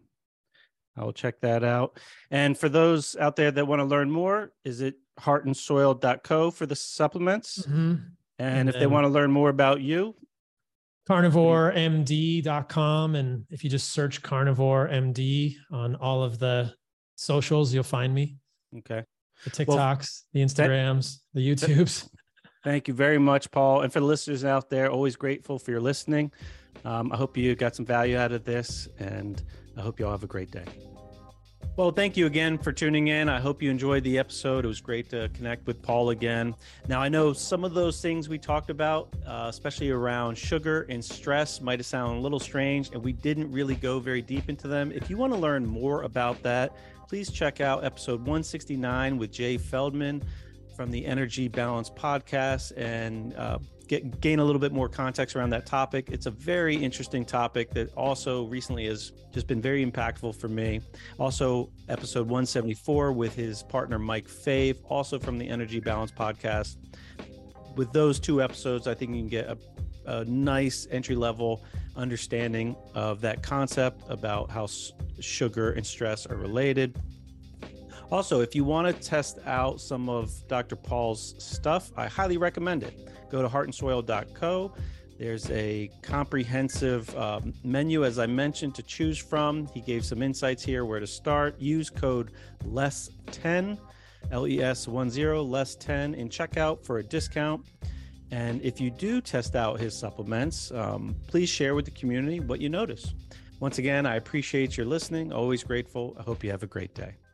I will check that out. And for those out there that want to learn more, is it heart and soil dot co for the supplements? Mm-hmm. And, and if they want to learn more about you, carnivore m d dot com. And if you just search Carnivore M D on all of the socials, you'll find me. Okay. The TikToks, well, the Instagrams, that, the YouTubes. Thank you very much, Paul. And for the listeners out there, always grateful for your listening. Um, I hope you got some value out of this, and I hope you all have a great day. Well, thank you again for tuning in. I hope you enjoyed the episode. It was great to connect with Paul again. Now, I know some of those things we talked about, uh, especially around sugar and stress, might have sounded a little strange, and we didn't really go very deep into them. If you want to learn more about that, please check out episode one sixty-nine with Jay Feldman from the Energy Balance podcast, and uh, get gain a little bit more context around that topic. It's a very interesting topic that also recently has just been very impactful for me. Also, episode one seventy-four with his partner Mike Fave, also from the Energy Balance podcast. With those two episodes, I think you can get a, a nice entry-level understanding of that concept about how s- sugar and stress are related. Also, if you want to test out some of Doctor Paul's stuff, I highly recommend it. Go to heart and soil dot co. There's a comprehensive um, menu, as I mentioned, to choose from. He gave some insights here where to start. Use code L E S ten, L E S ten, L E S ten in checkout for a discount. And if you do test out his supplements, um, please share with the community what you notice. Once again, I appreciate your listening. Always grateful. I hope you have a great day.